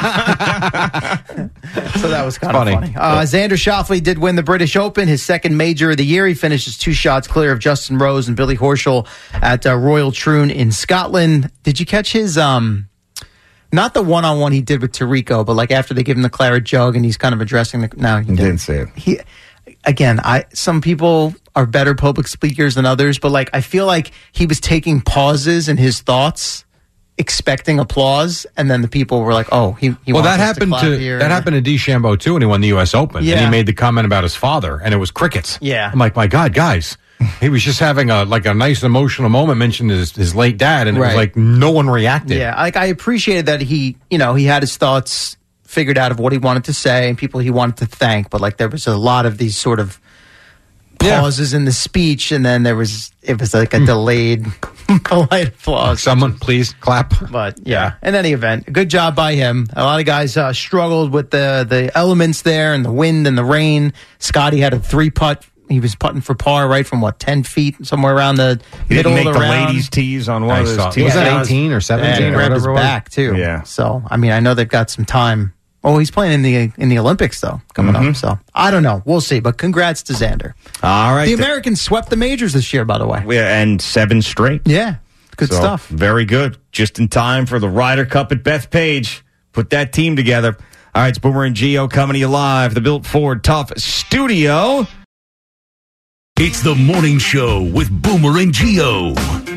S14: that was kind of
S7: Funny.
S14: funny. Uh, Xander Schauffele did win the British Open, his second major of the year. He finishes two shots clear of Justin Rose and Billy Horschel at uh, Royal Troon in Scotland. Did you catch his, um, not the one-on-one he did with Tirico, but like after they give him the claret jug and he's kind of addressing the, no, he
S6: Didn't
S14: didn't.
S6: see it.
S14: He, again, I, some people are better public speakers than others, but like, I feel like he was taking pauses in his thoughts, expecting applause, and then the people were like, "Oh, he." he
S7: Well,
S14: wants
S7: that
S14: us
S7: happened
S14: clap
S7: to,
S14: here.
S7: that happened to DeChambeau too, when he won the U S Open, and
S14: Yeah.
S7: he made the comment about his father, and it was crickets.
S14: Yeah.
S7: I'm like, my God, guys, he was just having a like a nice emotional moment, mentioned his, his late dad, and it was
S14: Right.
S7: like no one reacted.
S14: Yeah, like I appreciated that he, you know, he had his thoughts figured out of what he wanted to say and people he wanted to thank, but like there was a lot of these sort of pauses in the speech, and then there was it was like a delayed polite applause.
S7: Someone please clap.
S14: But yeah, in any event, good job by him. A lot of guys uh, struggled with the the elements there and the wind and the rain. Scotty had a three putt. He was putting for par right from what ten feet, somewhere around the
S6: He
S14: middle
S6: didn't make
S14: of the,
S6: the
S14: round.
S6: ladies' tees on one
S7: I
S6: of
S7: saw-
S6: those tees.
S7: was that
S14: Yeah,
S7: eighteen or seventeen
S14: And he
S7: or
S14: grabbed his
S7: whatever it was?
S14: back too.
S6: Yeah.
S14: So I mean, I know they've got some time. Oh, he's playing in the in the Olympics though, coming
S6: Mm-hmm.
S14: up. So I don't know. We'll see. But congrats to Xander.
S6: All right.
S14: The
S6: th-
S14: Americans swept the majors this year, by the way.
S6: yeah, and seven straight.
S14: Yeah, good
S6: So,
S14: stuff.
S6: Very good. Just in time for the Ryder Cup at Bethpage. Put that team together. All right, it's Boomer and Geo coming to you live. The Built Ford Tough Studio.
S13: It's the morning show with Boomer and Geo.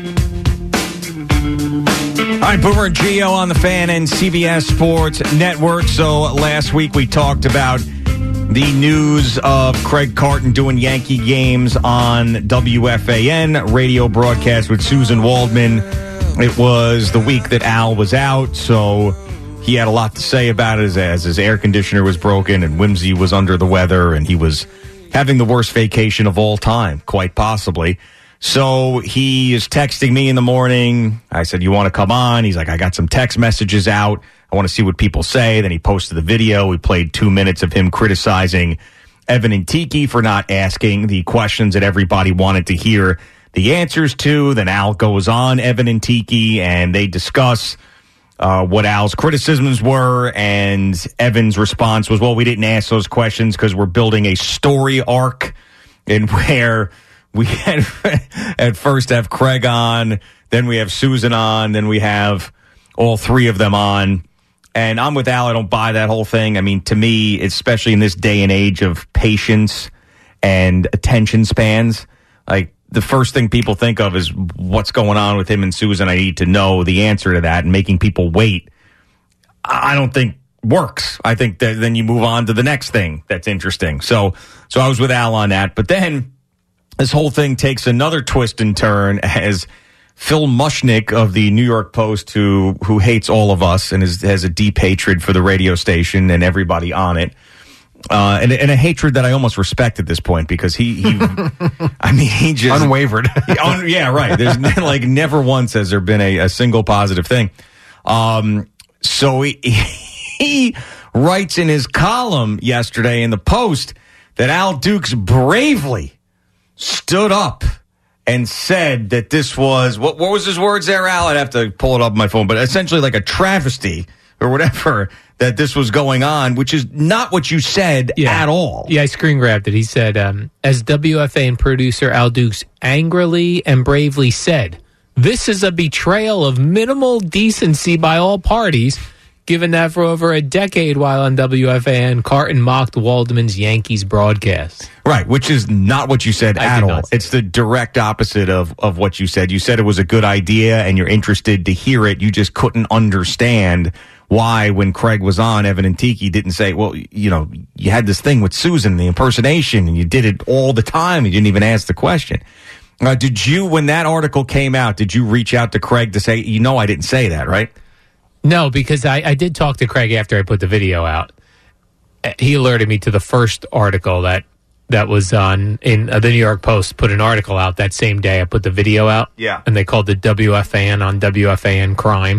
S6: All right, Boomer and Geo on the Fan and C B S Sports Network. So last week we talked about the news of Craig Carton doing Yankee games on W F A N, radio broadcast with Susan Waldman. It was the week that Al was out, so he had a lot to say about it as, as his air conditioner was broken and Whimsy was under the weather and he was having the worst vacation of all time, quite possibly. So he is texting me in the morning. I said, you want to come on? He's like, I got some text messages out. I want to see what people say. Then he posted the video. We played two minutes of him criticizing Evan and Tiki for not asking the questions that everybody wanted to hear the answers to. Then Al goes on Evan and Tiki, and they discuss uh, what Al's criticisms were. And Evan's response was, well, we didn't ask those questions because we're building a story arc in where we had at first have Craig on, then we have Susan on, then we have all three of them on. And I'm with Al. I don't buy that whole thing. I mean, to me, especially in this day and age of patience and attention spans, like the first thing people think of is what's going on with him and Susan. I need to know the answer to that, and making people wait, I don't think works. I think that then you move on to the next thing that's interesting. So, so I was with Al on that. But then this whole thing takes another twist and turn as Phil Mushnick of the New York Post, who who hates all of us and is, has a deep hatred for the radio station and everybody on it, uh, and, and a hatred that I almost respect at this point because he, he I mean, he just
S7: unwavered.
S6: he, un, yeah, right. There's like never once has there been a, a single positive thing. Um, so he, he writes in his column yesterday in the Post that Al Dukes bravely stood up and said that this was, what what was his words there, Al? I'd have to pull it up on my phone, but essentially like a travesty or whatever, that this was going on, which is not what you said
S8: yeah.
S6: at all.
S8: Yeah, I screen grabbed it. He said, um, as W F A N producer Al Dukes angrily and bravely said, this is a betrayal of minimal decency by all parties, given that for over a decade while on W F A N, Carton mocked Waldman's Yankees broadcast.
S6: Right, which is not what you said
S8: I
S6: at
S8: did
S6: all.
S8: not say
S6: It's the direct opposite of, of what you said. You said it was a good idea and you're interested to hear it. You just couldn't understand why, when Craig was on, Evan and Tiki didn't say, well, you know, you had this thing with Susan, the impersonation, and you did it all the time. You didn't even ask the question. Uh, did you, when that article came out, did you reach out to Craig to say, you know, I didn't say that, right?
S8: No, because I, I did talk to Craig after I put the video out. He alerted me to the first article that that was on in uh, the New York Post. Put an article out that same day I put the video out.
S6: Yeah,
S8: and they called it W F A N on W F A N crime.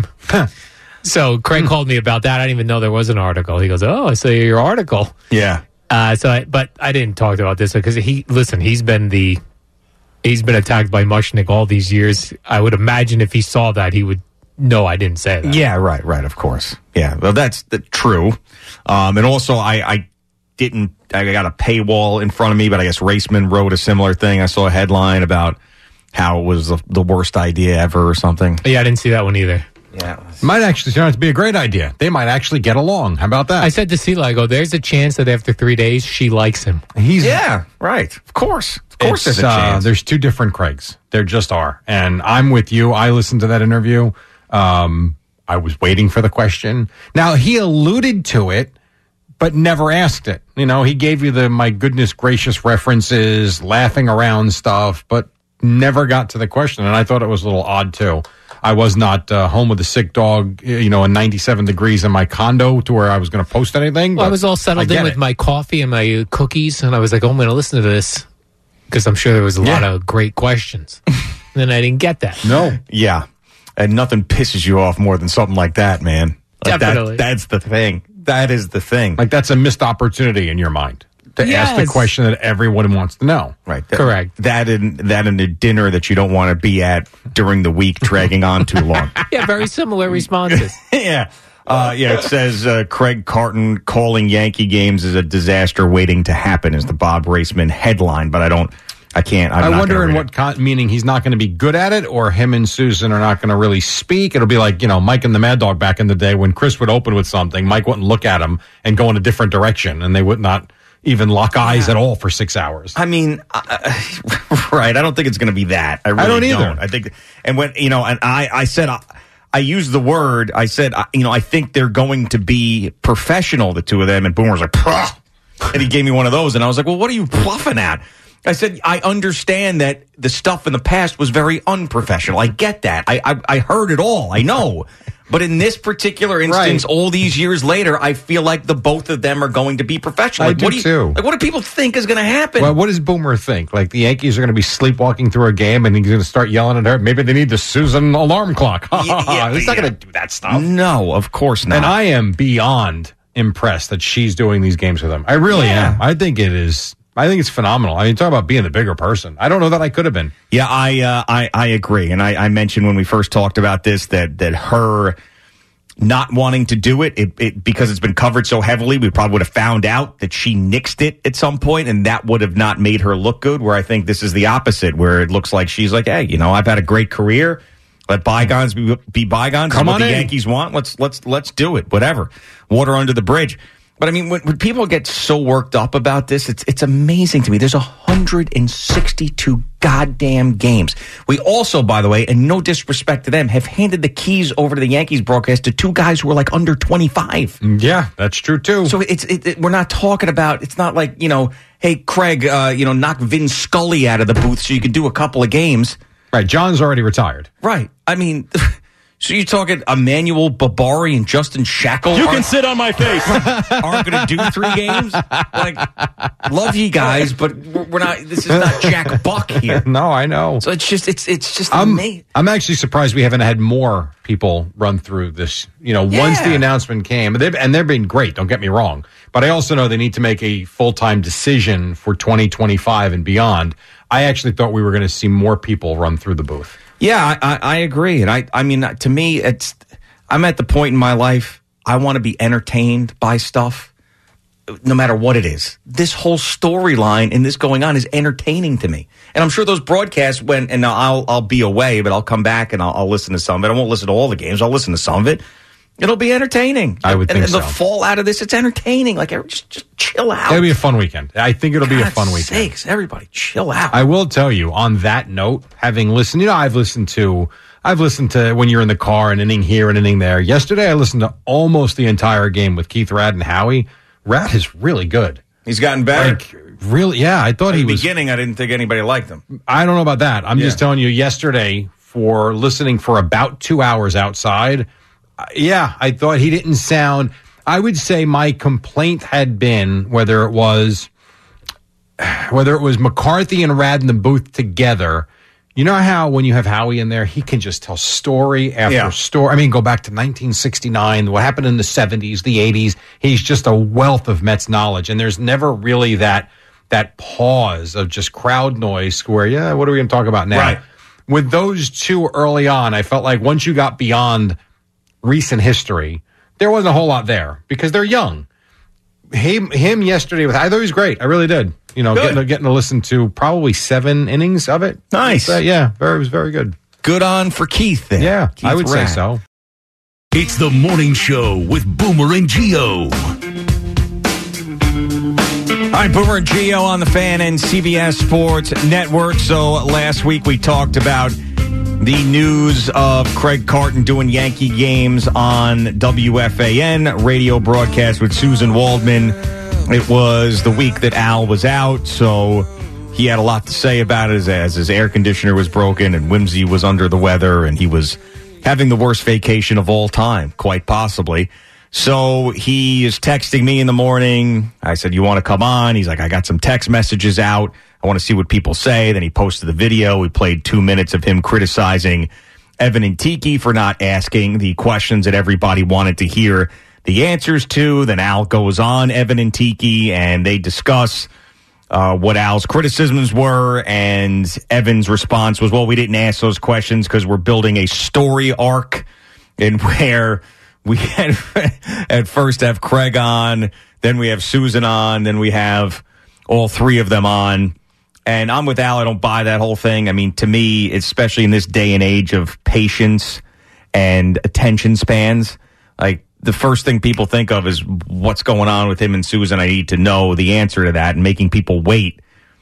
S8: So Craig called me about that. I didn't even know there was an article. He goes, "Oh, I saw your article."
S6: Yeah.
S8: Uh, so, I, but I didn't talk about this because he listen. He's been the he's been attacked by Mushnick all these years. I would imagine if he saw that, he would. No, I didn't say that.
S6: Yeah, right, right, of course. Yeah, well, that's the, true. Um, and also, I, I didn't, I got a paywall in front of me, but I guess Raceman wrote a similar thing. I saw a headline about how it was the, the worst idea ever or something.
S8: Yeah, I didn't see that one either.
S6: Yeah.
S7: Might actually turn out to be a great idea. They might actually get along. How about that?
S8: I said to Celia, I go, there's a chance that after three days, she likes him.
S7: He's
S6: Yeah, right. Of course. Of course
S7: it's,
S6: there's a chance.
S7: Uh, there's two different Craigs. There just are. And I'm with you. I listened to that interview. Um, I was waiting for the question. Now, he alluded to it, but never asked it. You know, he gave you the my goodness gracious references, laughing around stuff, but never got to the question. And I thought it was a little odd, too. I was not uh, home with a sick dog, you know, in ninety-seven degrees in my condo to where I was going to post anything.
S8: Well, I was all settled in with
S7: it.
S8: my coffee and my cookies, and I was like, oh, I'm going to listen to this because I'm sure there was a
S6: Yeah.
S8: lot of great questions. And then I didn't get that.
S7: No.
S6: Yeah. And nothing pisses you off more than something like that, man. Like
S8: Definitely.
S6: That, that's the thing. That is the thing.
S7: Like, that's a missed opportunity in your mind to ask the
S8: Yes.
S7: question that everyone wants to know.
S6: Right. That,
S8: Correct.
S6: That in that in a dinner that you don't want to be at during the week, dragging on too long.
S8: Yeah, very similar responses.
S6: yeah. Uh, yeah, it says uh, Craig Carton calling Yankee games is a disaster waiting to happen is the Bob Raceman headline, but I don't, I can't. I'm
S7: I
S6: not
S7: wonder
S6: gonna
S7: in
S6: read
S7: what
S6: it.
S7: con- meaning he's not going to be good at it, or him and Susan are not going to really speak. It'll be like, you know, Mike and the Mad Dog back in the day when Chris would open with something, Mike wouldn't look at him and go in a different direction, and they would not even lock eyes at all for six hours.
S6: I mean, uh, right. I don't think it's going to be that. I really
S7: I don't either.
S6: I think, and when, you know, and I, I said, I, I used the word, I said, uh, you know, I think they're going to be professional, the two of them. And Boomer was like, "Pah!" And he gave me one of those. And I was like, well, what are you bluffing at? I said, I understand that the stuff in the past was very unprofessional. I get that. I, I, I heard it all. I know. But in this particular instance,
S7: Right.
S6: all these years later, I feel like the both of them are going to be professional.
S7: I
S6: Like,
S7: do
S6: what do you,
S7: too.
S6: Like, what do people think is going to happen?
S7: Well, what does Boomer think? Like the Yankees are going to be sleepwalking through a game and he's going to start yelling at her? Maybe they need the Susan alarm clock.
S6: Yeah, yeah,
S7: He's not
S6: yeah.
S7: going to do that stuff.
S6: No, of course not.
S7: And I am beyond impressed that she's doing these games with him. I really
S6: Yeah.
S7: am. I think it is. I think it's phenomenal. I mean, talk about being the bigger person. I don't know that I could have been.
S6: Yeah, I uh, I I agree, and I, I mentioned when we first talked about this that that her not wanting to do it, it, it because it's been covered so heavily, we probably would have found out that she nixed it at some point, and that would have not made her look good. Where I think this is the opposite, where it looks like she's like, hey, you know, I've had a great career. Let bygones be, be bygones.
S7: Come
S6: what
S7: on
S6: the
S7: in.
S6: Yankees want. Let's let's let's do it. Whatever. Water under the bridge. But I mean, when, when people get so worked up about this, it's it's amazing to me. There's one hundred sixty-two goddamn games. We also, by the way, and no disrespect to them, have handed the keys over to the Yankees broadcast to two guys who are like under twenty-five.
S7: Yeah, that's true too.
S6: So it's it, it, we're not talking about. It's not like, you know, hey Craig, uh, you know, knock Vin Scully out of the booth so you can do a couple of games.
S7: Right, John's already retired.
S6: Right. I mean. So you're talking Emmanuel Babari and Justin Shackle?
S15: You can sit on my face.
S6: Aren't going to do three games? Like, love you guys, but we're not. This is not Jack Buck here.
S7: No, I know.
S6: So it's just, it's, it's just
S7: I'm,
S6: amazing.
S7: I'm actually surprised we haven't had more people run through this. You know,
S6: Yeah.
S7: once the announcement came, they've, and they've been great. Don't get me wrong, but I also know they need to make a full time decision for twenty twenty-five and beyond. I actually thought we were going to see more people run through the booth.
S6: Yeah, I, I, I agree. And I, I mean, to me, it's, I'm at the point in my life, I want to be entertained by stuff, no matter what it is. This whole storyline and this going on is entertaining to me. And I'm sure those broadcasts, when, and I'll, I'll be away, but I'll come back and I'll, I'll listen to some of it. I won't listen to all the games. I'll listen to some of it. It'll be entertaining.
S7: I would
S6: and,
S7: think
S6: and the
S7: so.
S6: fallout of this, it's entertaining. Like, just, just chill out.
S7: It'll be a fun weekend. I think it'll be a
S6: God's
S7: fun weekend.
S6: sakes, everybody, chill out.
S7: I will tell you on that note, having listened, you know, I've listened to, I've listened to when you're in the car, an inning here, an inning there. Yesterday, I listened to almost the entire game with Keith Rad and Howie. Rad is really good.
S6: He's gotten better.
S7: Like, really? Yeah, I thought
S6: At
S7: he
S6: the
S7: was.
S6: beginning, I didn't think anybody liked him.
S7: I don't know about that. I'm
S6: Yeah.
S7: just telling you, yesterday, for listening for about two hours outside, uh, yeah, I thought he didn't sound. I would say my complaint had been whether it was whether it was McCarthy and Rad in the booth together. You know how when you have Howie in there, he can just tell story after
S6: Yeah.
S7: story. I mean, go back to nineteen sixty-nine, what happened in the seventies, the eighties. He's just a wealth of Mets knowledge, and there's never really that that pause of just crowd noise where, yeah, what are we going to talk about now?
S6: Right.
S7: With those two early on, I felt like once you got beyond recent history, there wasn't a whole lot there because they're young. Him, him yesterday with, I thought he was great. I really did. You know,
S6: Good.
S7: getting to, getting to listen to probably seven innings of it.
S6: Nice.
S7: Uh, yeah, very, it was very good.
S6: Good on for Keith there.
S7: Yeah,
S6: Keith
S7: I would
S6: Rad.
S7: say so.
S13: It's the morning show with Boomer and Geo.
S6: All right, Boomer and Geo on the Fan and C B S Sports Network. So last week we talked about the news of Craig Carton doing Yankee games on W F A N, radio broadcast with Susan Waldman. It was the week that Al was out, so he had a lot to say about it as, as his air conditioner was broken and Whimsy was under the weather and he was having the worst vacation of all time, quite possibly. So he is texting me in the morning. I said, you want to come on? He's like, I got some text messages out. I want to see what people say. Then he posted the video. We played two minutes of him criticizing Evan and Tiki for not asking the questions that everybody wanted to hear the answers to. Then Al goes on Evan and Tiki, and they discuss uh, what Al's criticisms were. And Evan's response was, well, we didn't ask those questions because we're building a story arc in where we had at first have Craig on, then we have Susan on, then we have all three of them on. And I'm with Al. I don't buy that whole thing. I mean, to me, especially in this day and age of patience and attention spans, like the first thing people think of is what's going on with him and Susan. I need to know the answer to that, and making people wait,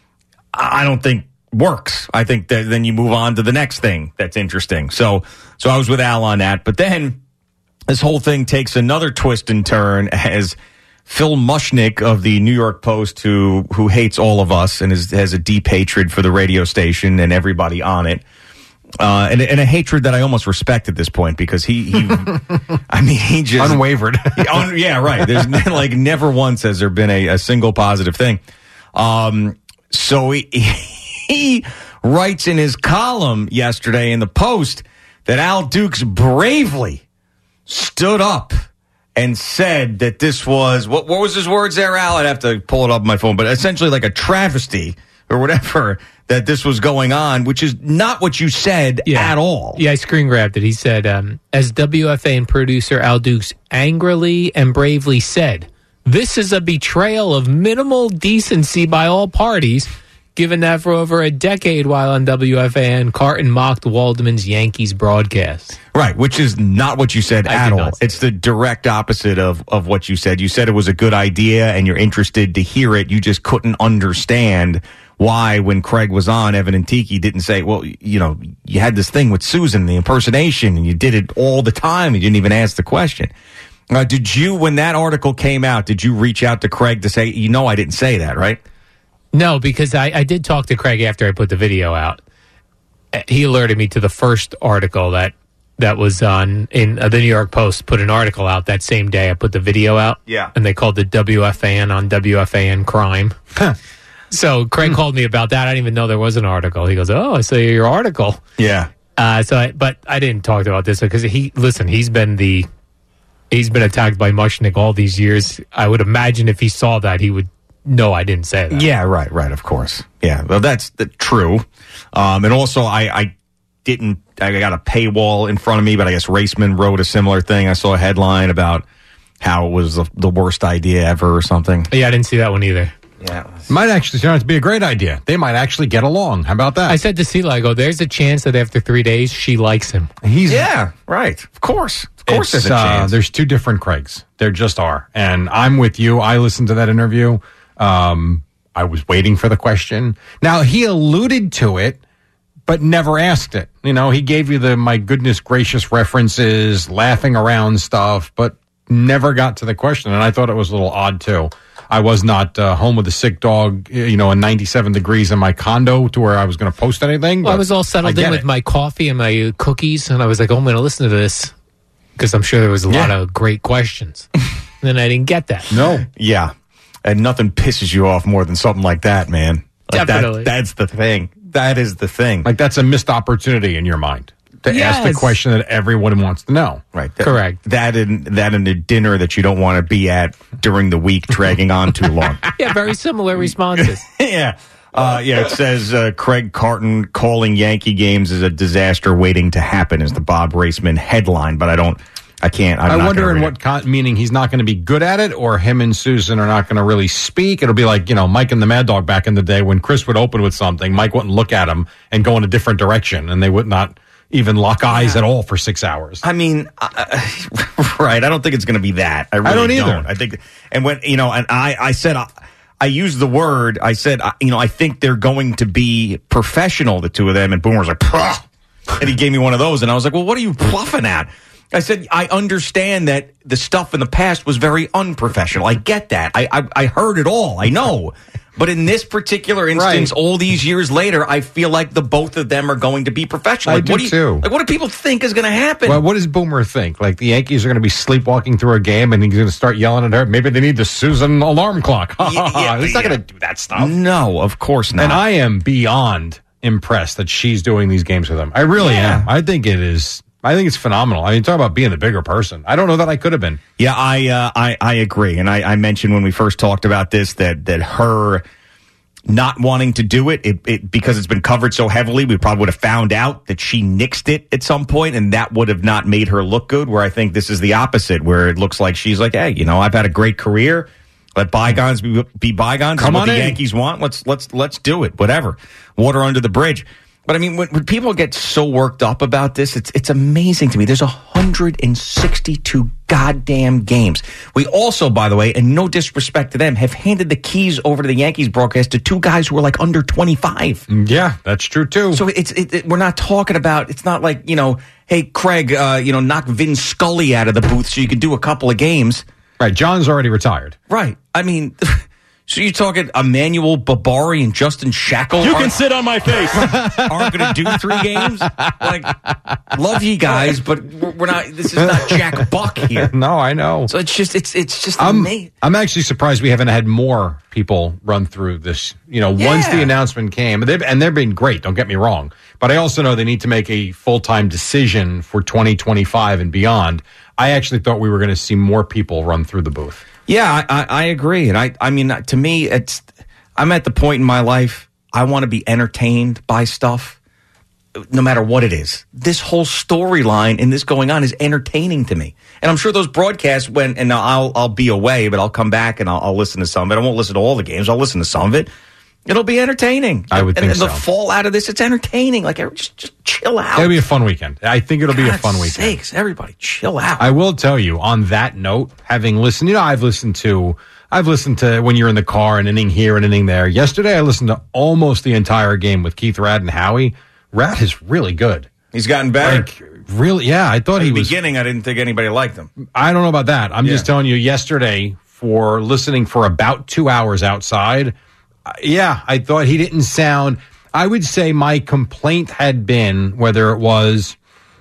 S6: I don't think works. I think that then you move on to the next thing that's interesting. So, so I was with Al on that. But then this whole thing takes another twist and turn as Phil Mushnick of the New York Post, who who hates all of us and is, has a deep hatred for the radio station and everybody on it, uh, and, and a hatred that I almost respect at this point because he, he I mean, he just
S7: unwavered.
S6: he, un, yeah, right. There's like never once has there been a, a single positive thing. Um, so he, he writes in his column yesterday in the Post that Al Dukes bravely stood up and said that this was, what what was his words there, Al? I'd have to pull it up on my phone, but essentially like a travesty or whatever, that this was going on, which is not what you said
S8: Yeah.
S6: at all.
S8: Yeah, I screen grabbed it. He said, um, as W F A N producer Al Dukes angrily and bravely said, this is a betrayal of minimal decency by all parties, given that for over a decade while on W F A N, Carton mocked Waldman's Yankees broadcast.
S6: Right, which is not what you said
S8: I
S6: at
S8: did
S6: all.
S8: not say
S6: It's the direct opposite of, of what you said. You said it was a good idea and you're interested to hear it. You just couldn't understand why, when Craig was on, Evan and Tiki didn't say, well, you know, you had this thing with Susan, the impersonation, and you did it all the time. You didn't even ask the question. Uh, did you, when that article came out, did you reach out to Craig to say, you know, I didn't say that, right?
S8: No, because I, I did talk to Craig after I put the video out. He alerted me to the first article that that was on in uh, the New York Post. Put an article out that same day I put the video out.
S6: Yeah.
S8: And they called it W F A N on W F A N crime. So Craig called me about that. I didn't even know there was an article. He goes, "Oh, I saw your article."
S6: Yeah.
S8: Uh, so, I, but I didn't talk about this because he listen. He's been the he's been attacked by Mushnick all these years. I would imagine if he saw that, he would know I didn't say that.
S6: Yeah, right, right. Of course. Yeah. Well, that's the, true. Um, and also, I, I didn't. I got a paywall in front of me, but I guess Raceman wrote a similar thing. I saw a headline about how it was the, the worst idea ever or something.
S8: Yeah, I didn't see that one either.
S6: Yeah.
S7: Might actually turn out to be a great idea. They might actually get along. How about that?
S8: I said to Sela, I go, there's a chance that after three days, she likes him.
S7: He's
S6: Yeah, right. Of course. Of course
S7: It's,
S6: there's a
S7: uh,
S6: chance.
S7: there's two different Craigs. There just are. And I'm with you. I listened to that interview. Um, I was waiting for the question. Now, he alluded to it, but never asked it. You know, he gave you the my goodness gracious references, laughing around stuff, but never got to the question. And I thought it was a little odd, too. I was not uh, home with a sick dog, you know, in ninety-seven degrees in my condo to where I was going to post anything.
S8: Well, I
S7: but
S8: was all settled
S7: I
S8: in
S7: get
S8: with
S7: it.
S8: my coffee and my cookies, and I was like, oh, I'm going to listen to this because I'm sure there was a lot
S6: Yeah.
S8: of great questions. And then I didn't get that.
S7: No.
S6: Yeah. And nothing pisses you off more than something like that, man. Like
S8: Definitely.
S6: That, that's the thing. That is the thing.
S7: Like, that's a missed opportunity in your mind to ask the
S8: Yes.
S7: question that everyone wants to know.
S6: Right. That,
S8: Correct.
S6: That in that in a dinner that you don't want to be at during the week, dragging on too long.
S8: Yeah, very similar responses.
S6: yeah. Uh, yeah, it says uh, Craig Carton calling Yankee games is a disaster waiting to happen is the Bob Raceman headline, but I don't, I can't. I'm
S7: I
S6: not
S7: wonder
S6: gonna
S7: in
S6: read
S7: what
S6: it.
S7: con- meaning he's not going to be good at it, or him and Susan are not going to really speak. It'll be like, you know, Mike and the Mad Dog back in the day when Chris would open with something, Mike wouldn't look at him and go in a different direction, and they would not even lock eyes at all for six hours.
S6: I mean, uh, right. I don't think it's going to be that. I really
S7: I don't either.
S6: I think, and when, you know, and I, I said, I, I used the word, I said, uh, you know, I think they're going to be professional, the two of them. And Boomer was like, "Pah." And he gave me one of those. And I was like, well, what are you bluffing at? I said, I understand that the stuff in the past was very unprofessional. I get that. I, I, I heard it all. I know. But in this particular instance,
S7: Right.
S6: all these years later, I feel like the both of them are going to be professional.
S7: I
S6: Like,
S7: do
S6: what do you,
S7: too.
S6: Like, what do people think is going to happen?
S7: Well, what does Boomer think? Like the Yankees are going to be sleepwalking through a game, and he's going to start yelling at her. Maybe they need the Susan alarm clock.
S6: Yeah, yeah,
S7: he's not
S6: yeah.
S7: going to do that stuff.
S6: No, of course not.
S7: And I am beyond impressed that she's doing these games with him. I really
S6: Yeah.
S7: am. I think it is. I think it's phenomenal. I mean, talk about being a bigger person. I don't know that I could have been.
S6: Yeah, I uh, I I agree, and I, I mentioned when we first talked about this that that her not wanting to do it, it, it because it's been covered so heavily, we probably would have found out that she nixed it at some point, and that would have not made her look good. Where I think this is the opposite, where it looks like she's like, hey, you know, I've had a great career. Let bygones be, be bygones.
S7: Come
S6: What
S7: on
S6: the
S7: in.
S6: Yankees want. Let's let's let's do it. Whatever. Water under the bridge. But I mean, when, when people get so worked up about this, it's it's amazing to me. There's one hundred sixty-two goddamn games. We also, by the way, and no disrespect to them, have handed the keys over to the Yankees broadcast to two guys who are like under twenty-five.
S7: Yeah, that's true too.
S6: So it's it, it, we're not talking about. It's not like, you know, hey Craig, uh, you know, knock Vin Scully out of the booth so you can do a couple of games.
S7: Right, John's already retired.
S6: Right. I mean. So you're talking Emmanuel Babari and Justin Shackle?
S18: You can sit on my face.
S6: Aren't going to do three games? Like, love you guys, but we're we're not. This is not Jack Buck here.
S7: No, I know.
S6: So it's just, it's, it's just
S7: I'm,
S6: amazing.
S7: I'm actually surprised we haven't had more people run through this. You know,
S6: Yeah.
S7: once the announcement came, they've, and they've been great. Don't get me wrong, but I also know they need to make a full time decision for twenty twenty-five and beyond. I actually thought we were going to see more people run through the booth.
S6: Yeah, I, I, I agree, and I, I mean, to me, it's. I'm at the point in my life I want to be entertained by stuff, no matter what it is. This whole storyline and this going on is entertaining to me, and I'm sure those broadcasts when and I'll I'll be away, but I'll come back and I'll, I'll listen to some of it. I won't listen to all the games. I'll listen to some of it. It'll be entertaining.
S7: I would
S6: and,
S7: think
S6: and
S7: so.
S6: the fallout of this, it's entertaining. Like, just, just chill out.
S7: It'll be a fun weekend. I think it'll be a
S6: God's
S7: fun weekend.
S6: sakes, everybody, chill out.
S7: I will tell you on that note, having listened, you know, I've listened to, I've listened to when you're in the car, an inning here, an inning there. Yesterday, I listened to almost the entire game with Keith Rad and Howie. Rad is really good.
S6: He's gotten better.
S7: Like, really, yeah. I thought
S6: At
S7: he
S6: the
S7: was.
S6: beginning, I didn't think anybody liked him.
S7: I don't know about that. I'm
S6: Yeah.
S7: just telling you, yesterday, for listening for about two hours outside, uh, yeah, I thought he didn't sound. I would say my complaint had been whether it was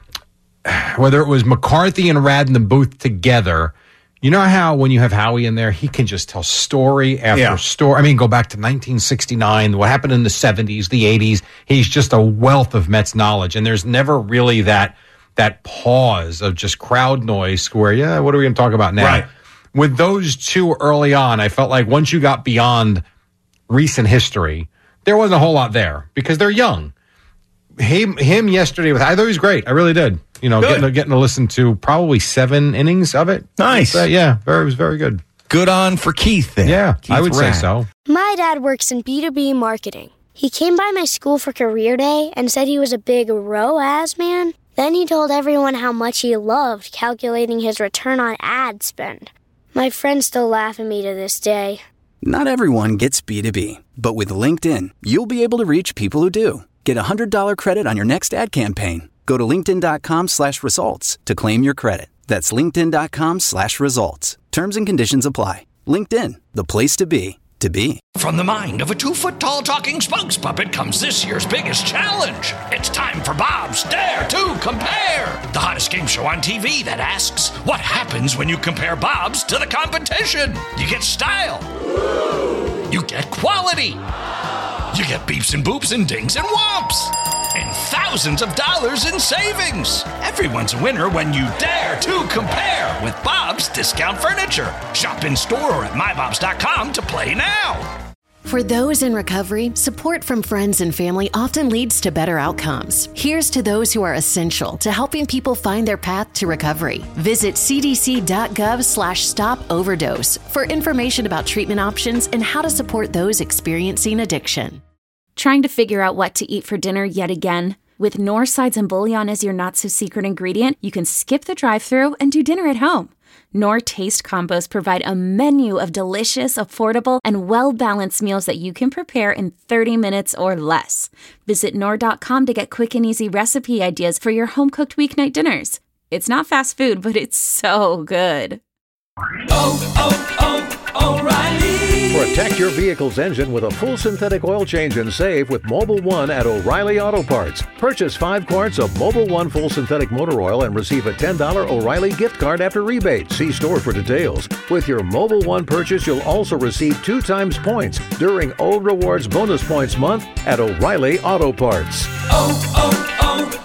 S7: whether it was McCarthy and Rad in the booth together. You know how when you have Howie in there, he can just tell story after
S6: Yeah.
S7: story. I mean, go back to nineteen sixty-nine, what happened in the seventies, the eighties. He's just a wealth of Mets knowledge, and there's never really that that pause of just crowd noise where, yeah, what are we going to talk about now?
S6: Right.
S7: With those two early on, I felt like once you got beyond recent history, there wasn't a whole lot there because they're young. Him, him yesterday, with I thought he was great. I really did. You know, getting to, getting to listen to probably seven innings of it.
S6: Nice.
S7: Uh, yeah, very, it was very good.
S6: Good on for Keith then.
S7: Yeah,
S6: Keith
S7: I would
S6: Rad.
S7: say so.
S1: My dad works in B two B marketing. He came by my school for career day and said he was a big R O A S man. Then he told everyone how much he loved calculating his return on ad spend. My friends still laugh at me to this day.
S2: Not everyone gets B two B, but with LinkedIn, you'll be able to reach people who do. Get a one hundred dollars credit on your next ad campaign. Go to linkedin.com slash results to claim your credit. That's linkedin.com slash results. Terms and conditions apply. LinkedIn, the place to be, to be.
S3: From the mind of a two-foot-tall talking spokes puppet comes this year's biggest challenge. It's time for Bob's Dare to Compare, the hottest game show on T V that asks, what happens when you compare Bob's to the competition? You get style. You get quality. You get beeps and boops and dings and whomps. And thousands of dollars in savings. Everyone's a winner when you dare to compare with Bob's Discount Furniture. Shop in store or at my bobs dot com to play now.
S4: For those in recovery, support from friends and family often leads to better outcomes. Here's to those who are essential to helping people find their path to recovery. Visit cdc.gov slash stop overdose for information about treatment options and how to support those experiencing addiction.
S22: Trying to figure out what to eat for dinner yet again? With Knorr sides and bouillon as your not-so-secret ingredient, you can skip the drive-thru and do dinner at home. Knorr Taste Combos provide a menu of delicious, affordable, and well-balanced meals that you can prepare in thirty minutes or less. Visit Knorr dot com to get quick and easy recipe ideas for your home-cooked weeknight dinners. It's not fast food, but it's so good.
S23: Oh, oh, oh, O'Reilly. Protect your vehicle's engine with a full synthetic oil change and save with Mobile One at O'Reilly Auto Parts. Purchase five quarts of Mobile One full synthetic motor oil and receive a ten dollars O'Reilly gift card after rebate. See store for details. With your Mobile One purchase, you'll also receive two times points during O Rewards Bonus Points Month at O'Reilly Auto Parts. Oh, oh,